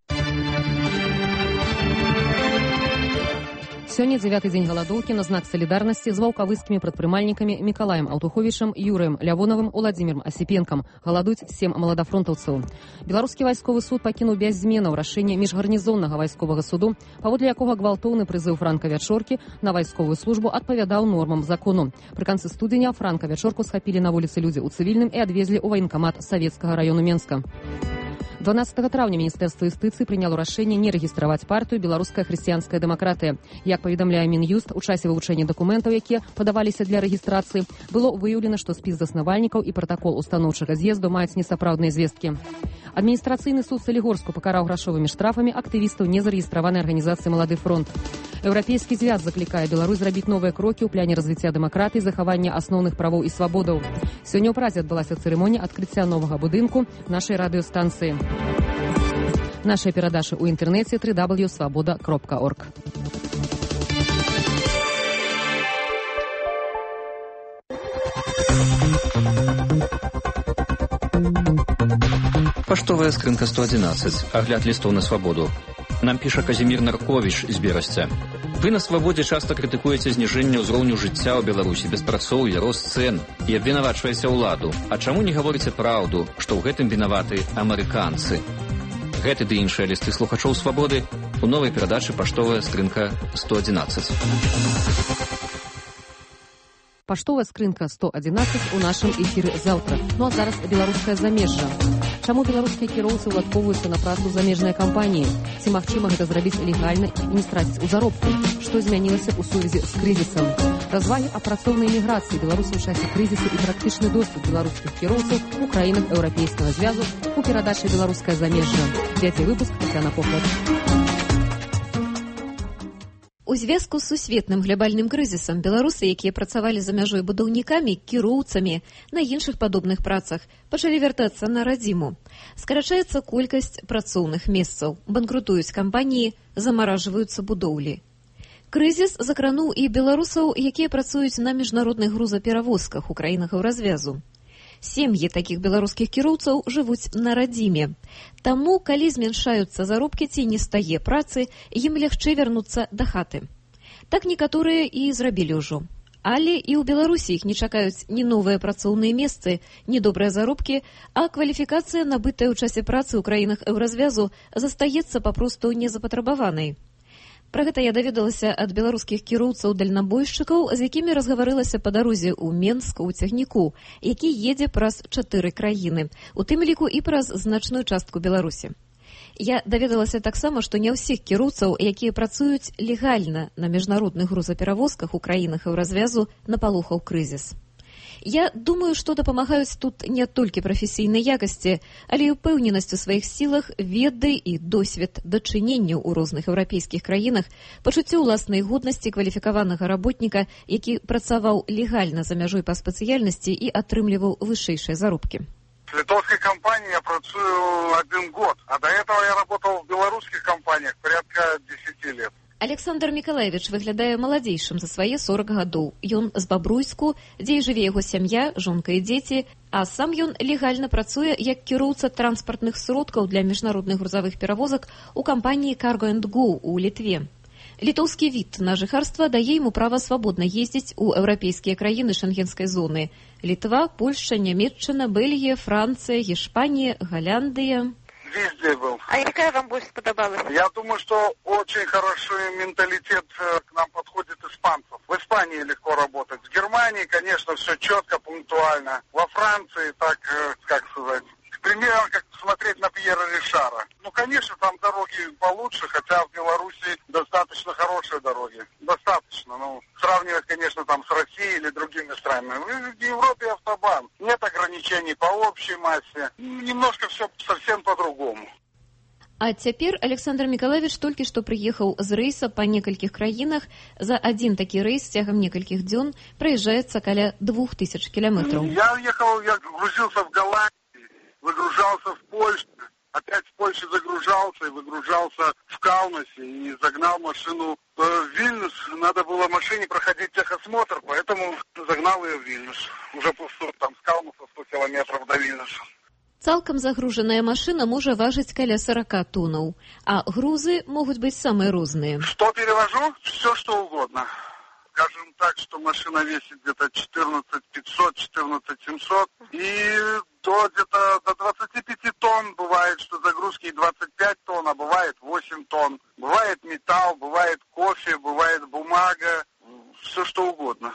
Сёння дзявяты дзень галадоўкі на знак салідарнасці з ваўкавыскімі прадпрымальнікамі Мікалаем Аўтуховічам, Юрыем Лявоновым, Уладзімірам Асіпенкам. Галадуюць сем маладафронтаўцаў. Беларускі вайсковы суд пакінуў без зменаў рашэнне міжгарнізоннага вайсковага суду, паводле якога гвалтоўны прызыў Франка Вячоркі на вайсковую службу адпавядаў нормам закону. Пры канцы студзеня Франка Вячорку схапілі на вуліцы людзі ў цывільным і адвезлі ў ваенкамат савецкага раёну Менска. дванаццатага траўня Міністэрства юстыцыі прыняло рашэнне не рэгістраваць партыю «Беларуская хрысціянская дэмакратыя». Як паведамляе Мін'юст, у часе вывучэння дакументаў, якія падаваліся для рэгістрацыі, было выяўлена, што спіс заснавальнікаў і пратакол устаноўчага з'езду маюць несапраўдныя звесткі. Адміністрацыйны суд Салігорску пакараў грашовымі штрафамі актывістаў незарэгістраванай арганізацыі «Малады фронт». Еўрапейскі звяз заклікае Беларусь зрабіць новыя крокі ў пляне развіцця дэмакратыі і захавання асноўных правоў і свабодаў. Сёння ў Празе адбылася цырымонія адкрыцця новага будынку нашай радыёстанцыі. Наши передачи у интернете дабл ю дабл ю дабл ю точка свобода точка орг. Паштовая скрынка сто одиннадцать. Огляд листов на свободу. Нам піша Казімір Нарковіч з Берасця. Вы на свабодзе часта крытыкуеце зніжэнне ўзроўню жыцця ў Беларусі, беспрацоўе, рост цэн і абвінавачваеце ўладу. А чаму не гаворыце праўду, што ў гэтым вінаваты амерыканцы? Гэты ды іншыя лісты слухачоў свабоды у новай перадачы «Паштовая скрынка сто одиннадцать». Паштовая скрынка сто одиннадцать у нашым эфіры заўтра. Ну а зараз беларускае замежжа. Чаму беларускія кіроўцы ўладкоўваюцца на працу замежнай кампаніі? Ці магчыма гэта зрабіць легальна і не страціць у заробку? Што змянілася ў сувязі з крызісам? Развагі о працоўнай міграцыі Беларусі ў часе крызісу і практычны досвед беларускіх кіроўцаў у краінах Еўрапейскага звязу у перадачы «Беларускае замежжа». Трэці выпуск Тетяна Поклад. У звязку з сусветным глобальным крызісам беларусы, якія працавалі за мяжой будаўнікамі, кіроўцамі, на іншых падобных працах, пачалі вяртацца на радзіму. Скарачаецца колькасць працоўных месцаў, банкрутуюць кампаніі, замаражваюцца будоўлі. Крызіс закрануў і беларусаў, якія працуюць на міжнародных грузаперавозках у краінах Еўразвязу. Сем'і такіх беларускіх кіроўцаў жывуць на радзіме. Таму, калі змяншаюцца заробкі ці не стае працы, ім лягчэй вярнуцца да хаты. Так некаторыя і зрабілі ўжо. Але і ў Беларусі іх не чакаюць ні новыя працоўныя месцы, ні добрыя заробкі, а кваліфікацыя, набытая ў часе працы ў краінах Еўразвязу, застаецца папросту незапатрабаванай. Пра гэта я даведалася ад беларускіх кіроўцаў-дальнабойшчыкаў, з якімі разгаварылася па дарозе ў Менск у цягніку, які едзе праз чатыры краіны, у тым ліку і праз значную частку Беларусі. Я даведалася таксама, што не ўсіх кіроўцаў, якія працуюць легальна на міжнародных грузаперавозках у краінах Еўразвязу, напалохаў крызіс. Я думаю, што дапамагаюць тут не толькі прафесійнай якасці, але і ўпэўненасць у сваіх сілах, веды і досвед дачыненняў у розных еўрапейскіх краінах, пачуццё ўласнай годнасці кваліфікаванага работніка, які працаваў легальна за мяжой па спецыяльнасці і атрымліваў вышэйшыя заробкі. В литовской компании я працую один год, а до этого я работал в белорусских компаниях порядка десяти лет. Александр Мікалаевіч выглядае маладзейшым за свае сорак гадоў. Ён з Бабруйску, дзе і жыве яго сям'я, жонка і дзеці, а сам ён легальна працуе як кіроўца транспартных сродкаў для міжнародных грузавых перавозак у кампаніі Cargo and Go у Літве. Літоўскі від на жыхарства дае яму права свабодна ездзіць у еўрапейскія краіны шенгенскай зоны. Літва, Польшча, Нямецчына, Бельгія, Францыя, Гішпанія, Галяндыя. Везде был. А какая вам больше сподобалась? Я думаю, что очень хороший менталитет к нам подходит испанцев. В Испании легко работать. В Германии, конечно, все четко, пунктуально. Во Франции так, как сказать, примерно как смотреть на Пьера Ришара. Ну, конечно, там дороги получше, хотя в Беларуси достаточно хорошие дороги. Достаточно. Ну, сравнивать, конечно, там с Россией или другими странами. В Европе автобан. Нет ограничений по общей массе. Немножко все совсем по-другому. А цяпер Александр Мікалаевіч толькі што прыехаў з рэйса па некалькіх краінах. За адзін такі рэйс цягам некалькіх дзён праязджаецца каля двух тысяч кіламетраў. Я ехал, я грузился в Голландии, выгружался в Польше, опять в Польше загружался и выгружался в Каунасе и загнал машину в Вильнюс. Надо было машине проходить техосмотр, поэтому загнал ее в Вильнюс. Уже пустой, там с Каунаса сто километров до Вильнюса. Цалкам загружаная машина можа важыць каля сорок тоннаў, а грузы могуць быць самыя розныя. Что перевожу? Все, что угодно. Скажем так, что машина весит где-то четырнадцать пятьсот, четырнадцать семьсот и до где-то до двадцати пяти тонн. Бывает, что загрузки и двадцать пять тонн, а бывает восемь тонн. Бывает металл, бывает кофе, бывает бумага, все что угодно.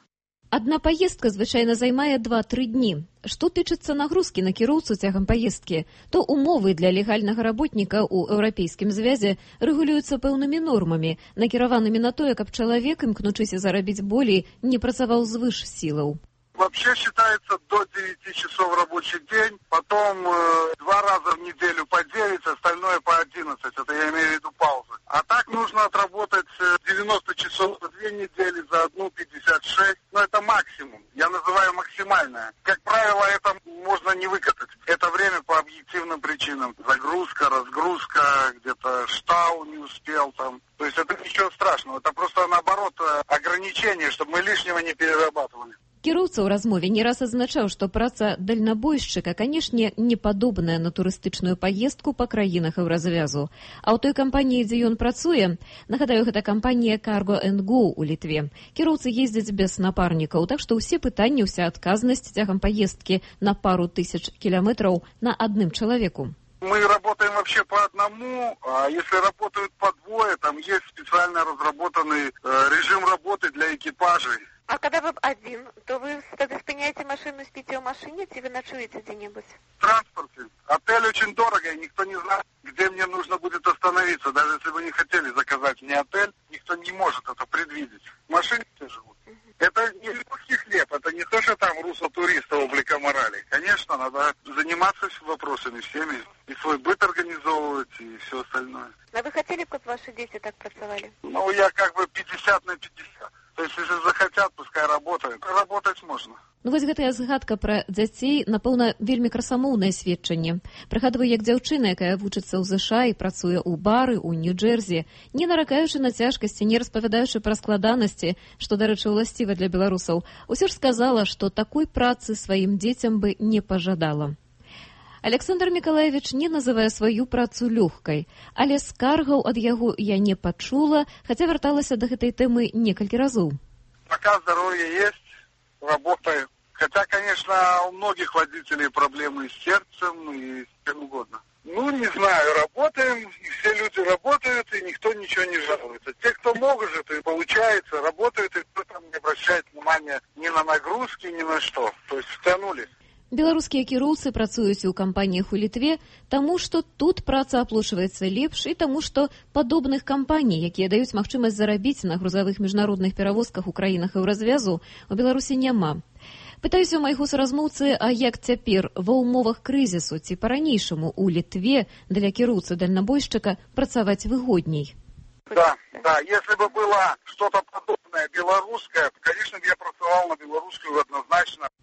Адна паездка звычайна займае два-тры дні. Што тычыцца нагрузкі на кіроўцу цягам паездкі, то умовы для легальнага работніка ў еўрапейскім звязе рэгулююцца пэўнымі нормамі, накіраванымі на тое, каб чалавек, імкнучыся зарабіць болей, не працаваў звыш сілаў. Вообще считается до девяти часов рабочий день, потом э, два раза в неделю по девять, остальное по одиннадцать, это я имею в виду паузы. А так нужно отработать девяносто часов за две недели, за одну пятьдесят шесть, но это максимум, я называю максимальное. Как правило, это можно не выкатать, это время по объективным причинам. Загрузка, разгрузка, где-то штау не успел там, то есть это ничего страшного, это просто наоборот ограничение, чтобы мы лишнего не перерабатывали. Кіроўца ў размове не раз адзначаў, што праца дальнабойшчыка, канешне, не падобная на турыстычную паездку па краінах еўразвязу. А ў той кампаніі, дзе ён працуе, нагадаю, гэта кампанія Cargo and Go у Літве. Кіроўцы ездзяць без напарнікаў, так што ўсе пытанні, ўся адказнасць цягам паездкі на пару тысяч кіламетраў на адным чалавеку. Мы работаем вообще по одному, а если работают по двое, там есть специально разработанный э, режим работы для экипажей. А когда вы один, то вы тогда спиняете машину, спите в машине, или вы ночуете где-нибудь? В транспорте. Отель очень дорого, и никто не знает, где мне нужно будет остановиться. Даже если вы не хотели заказать мне отель, никто не может это предвидеть. В машине все живут. Uh-huh. Это не легкий хлеб, это не то, что там русло туриста облика морали. Конечно, надо заниматься вопросами всеми, и свой быт организовывать, и все остальное. А вы хотели, чтобы ваши дети так працевали? Ну, я как бы пятьдесят на пятьдесят. То есть, если захотят, пускай работают. Работать можно. Ну, вось гэтая згадка пра дзяцей, напэўна, вельмі красамоўнае сведчанне. Прыгадваю, як дзяўчына, якая вучыцца ў ЗША і працуе ў бары, ў Нью-Джерсі, не наракаючы на цяжкасці, не распавядаючы пра складанасці, што, дарэчы, уласціва для беларусаў, усё ж сказала, што такой працы сваім дзецям бы не пажадала. Александр Мікалаевіч не называе сваю працу лёгкай, але скаргаў ад яго я не пачула, хаця вярталася да гэтай тэмы некалькі разоў. Пока здоровье есть, работаю. Хотя, конечно, у многих водителей проблемы с сердцем и с чем угодно. Ну, не знаю, работаем, и все люди работают, и никто ничего не жалуется. Те, кто может, и получается, работают, и кто там не обращает внимания ни на нагрузки, ни на что. То есть втянулись. Беларускія кіроўцы працуюць у кампаніях у Літве, таму што тут праца аплачваецца лепш і таму што падобных кампаній, якія даюць магчымасць зарабіць на грузавых міжнародных перавозках у краінах еўразвязу, у Беларусі няма. Пытаюся ў майго суразмоўцы, а як цяпер ва ўмовах крызісу ці па-ранейшаму у Літве для кіроўцы дальнабойшчыка працаваць выгодней? Да, да, если бы было что-то подобное белорусское, конечно, я працавал на белорусскую однозначно.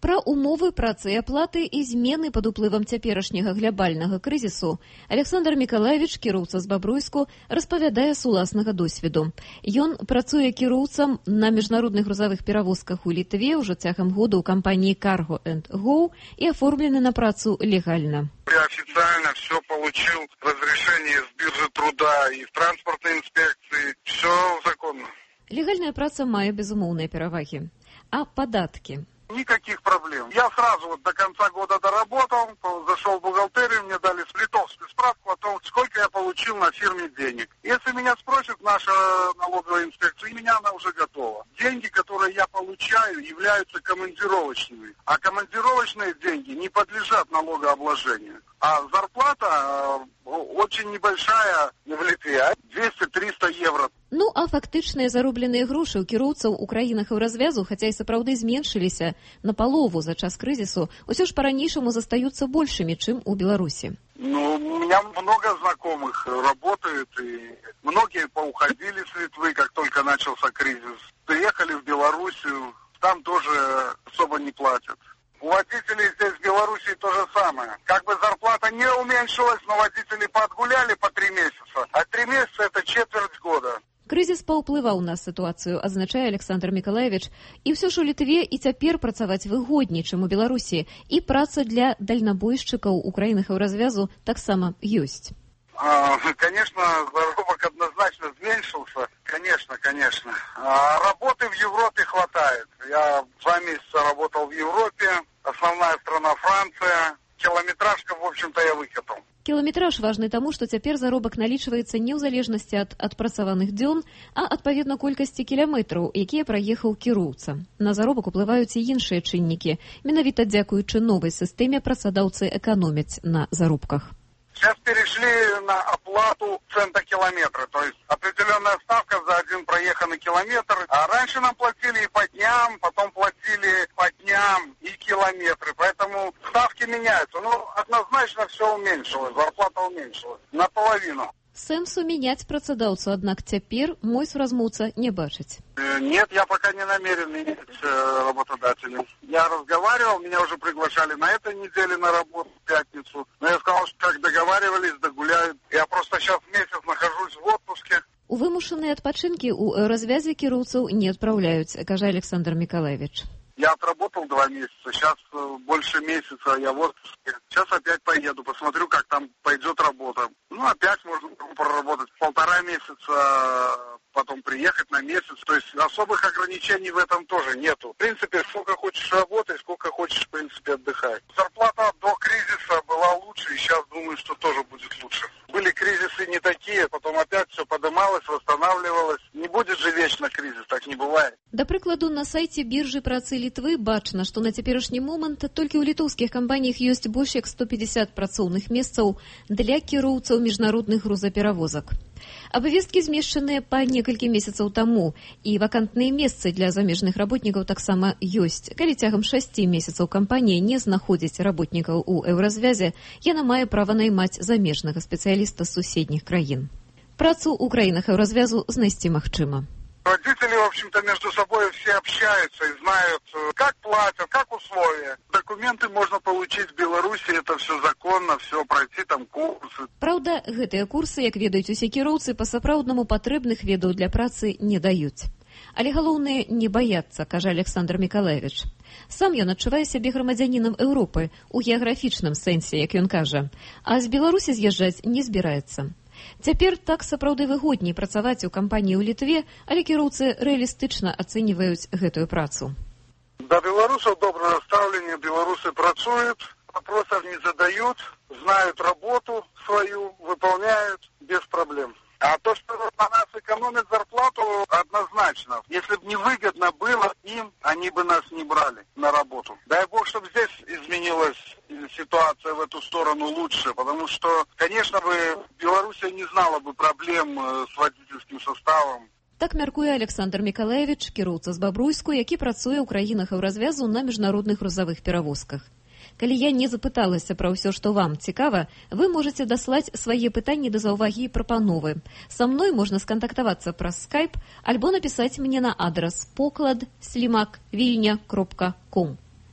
Пра умовы працы і аплаты і змены пад уплывам цяперашняга глябальнага крызісу Александр Мікалаевіч, кіроўца з Бабруйску, распавядае з уласнага досведу. Ён працуе кіроўцам на міжнародных грузавых перавозках у Літве ўжо цягам года ў кампаніі Cargo энд Go і аформлены на працу легальна. Я официально все получил, разрешение с биржи труда и в транспортной инспекции, все законно. Легальная праца мае безумоўныя перавагі. А падаткі? Никаких проблем. Я сразу вот до конца года доработал, зашел в бухгалтерию, мне дали литовскую справку о том, сколько я получил на фирме денег. Если меня спросит наша налоговая инспекция, у меня она уже готова. Деньги, которые я получаю, являются командировочными. А командировочные деньги не подлежат налогообложению. А зарплата э, очень небольшая в Литве, двести-триста евро. Ну, а фактычныя заробленыя грошы ў кіроўцаў у краінах еўразвязу, хаця і сапраўды зменшыліся на палову за час крызісу, усё ж па-ранейшаму застаюцца большымі, чым у Беларусі. Ну, у меня много знакомых работают, и многие поуходили с Литвы, как только начался кризис. Приехали в Белоруссию, там тоже особо не платят. У водителей здесь в Белоруссии то же самое. Как бы зарплата не уменьшилась, но водители подгуляли по три месяца, а три месяца это четверть года. Крызіс паўплываў на сітуацыю, адзначае Александр Мікалаевіч, і ўсё ж у Літве і цяпер працаваць выгодней, чым у Беларусі, і праца для дальнабойшчыкаў у краінах еўразвязу таксама ёсць. А, конечно, заработок однозначно зменшился, конечно, конечно. А работы в Европе хватает. Я два месяца работал в Европе, основная страна Франция, километражка, в общем-то, я выкатал. Кіламетраж важны таму, што цяпер заробак налічваецца не ў залежнасці ад адпрацаваных дзён, а адпаведна колькасці кіламетраў, якія праехаў кіроўца. На заробак уплываюць і іншыя чыннікі. Менавіта дзякуючы новай сістэме працадаўцы эканомяць на заробках. Сейчас перешли на оплату цента километра, то есть определенная ставка за один проеханный километр. А раньше нам платили и по дням, потом платили по дням и километры, поэтому ставки меняются. Ну, однозначно все уменьшилось, зарплата уменьшилась наполовину. Сэнсу мяняць працадаўцу, аднак цяпер мой суразмоўца не бачыць. Нет, я пока не намерен менять э, работодателя. Я разговаривал, меня уже приглашали на этой неделе на работу в пятницу. Но я сказал, что как договаривались, догуляют. Я просто сейчас месяц нахожусь в отпуске. У вымушаныя адпачынкі ў развязе кіроўцаў не адпраўляюць, кажа Александр Мікалаевіч. Я отработал два месяца, сейчас больше месяца я в отпуске. Сейчас опять поеду, посмотрю, как там пойдет работа. Ну, опять можно проработать полтора месяца, потом приехать на месяц. То есть особых ограничений в этом тоже нету. В принципе, сколько хочешь работать, сколько хочешь, в принципе, отдыхать. Зарплата до кризиса была лучше, и сейчас думаю, что тоже будет лучше. Были кризисы не такие, потом опять все подымалось, восстанавливалось. Не будет же вечно кризис, так не бывает. Да прыкладу, на сайце біржы працы Літвы бачна, што на цяперашні момант толькі ў літоўскіх кампаніях ёсць больш як сто пятьдесят працоўных месцаў для кіроўцаў міжнародных грузаперавозак. Абавесткі змешчаныя па некалькі месяцаў таму, і вакантныя месцы для замежных работнікаў таксама ёсць. Калі цягам шасці месяцаў кампанія не знаходзіць работнікаў у еўразвязе, яна мае права наймаць замежнага спецыяліста з суседніх краін. Працу ў краінах еўразвязу знайсці магчыма. Водители, в общем-то, между собой все общаются и знают, как платят, как условия. Документы можно получить в Беларуси, это все законно, все пройти там курсы. Праўда, гэтыя курсы, як ведаюць усе кіроўцы, па-сапраўднаму патрэбных ведаў для працы не даюць. Але галоўнае не баяцца, кажа Александр Мікалаевіч. Сам ён адчувае сябе грамадзянінам Еўропы у геаграфічным сэнсе, як ён кажа, а з Беларусі з'язджаць не збіраецца. Цяпер так сапраўды выгодней працаваць у кампаніі ў Літве, але кіроўцы рэалістычна ацэньваюць гэтую працу. Да белорусов доброе ставление, белорусы працуют, вопросов не задают, знают работу свою, выполняют без проблем. А то, что на нас экономят зарплату, однозначно. Если бы невыгодно было им, они бы нас не брали на работу. Дай бог, чтобы здесь изменилась ситуация в эту сторону лучше, потому что, конечно бы, Белоруссия не знала бы проблем с водительским составом. Так мяркуе Александр Мікалаевіч, кіроўца з Бабруйску, які працуе ў краінах еўразвязу на міжнародных грузавых перавозках. Калі я не запыталася пра ўсё, што вам цікава, вы можаце даслаць свае пытанні да заўвагі і прапановы. Са мной можна скантактавацца праз скайп альбо напісаць мне на адрас поклад слімак вільня кропка ком.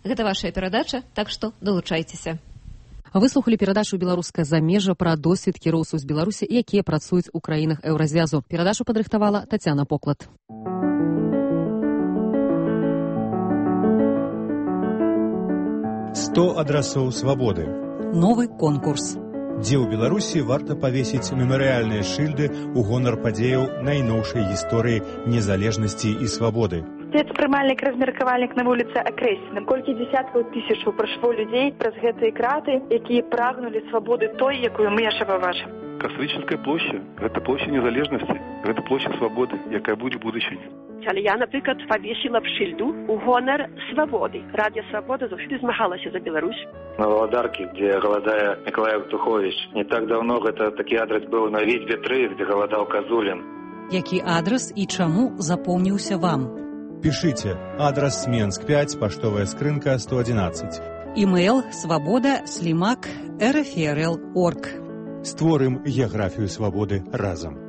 Гэта вашая перадача, так што далучайцеся. Выслухалі перадачу «Беларускае замежжа» пра досвед кіроўцаў з Беларусі, якія працуюць у краінах еўразвязу. Перадачу падрыхтавала Тацяна Поклад. сто адрасоў свабоды. Новы конкурс. Дзе ў Беларусі варта павесіць мемарыяльныя шыльды ў гонар падзеяў найноўшай гісторыі незалежнасці і свабоды. Спецпрымальнік размеркавальнік на вуліцы Акрэсіна. Колькі дзесяткаў тысячаў прайшло людзей праз гэтыя краты, якія прагнулі свабоды той, якую мы яшчэ пабачым. Касавічынская плошча – гэта плошча незалежнасці, гэта плошча свабоды, якая будзе ў будучыні. Але я, наприклад, павесіла б шыльду у гонар свабоды. Радіо Свабода заўсёды змагалася за Беларусь. На Валадаркі, дзе галадае Мікалай Птухович. Не так даўно гэта такі адрес быў на Вітьбе тры, дзе галадаў Казулін. Які адрес і чаму запомніўся вам? Пішыце. Адрес Менск пяць, паштовая скрынка сто адзінаццаць. Імейл свабода слімак эр эф эр эл точка орг. Створым геаграфію свабоды разам.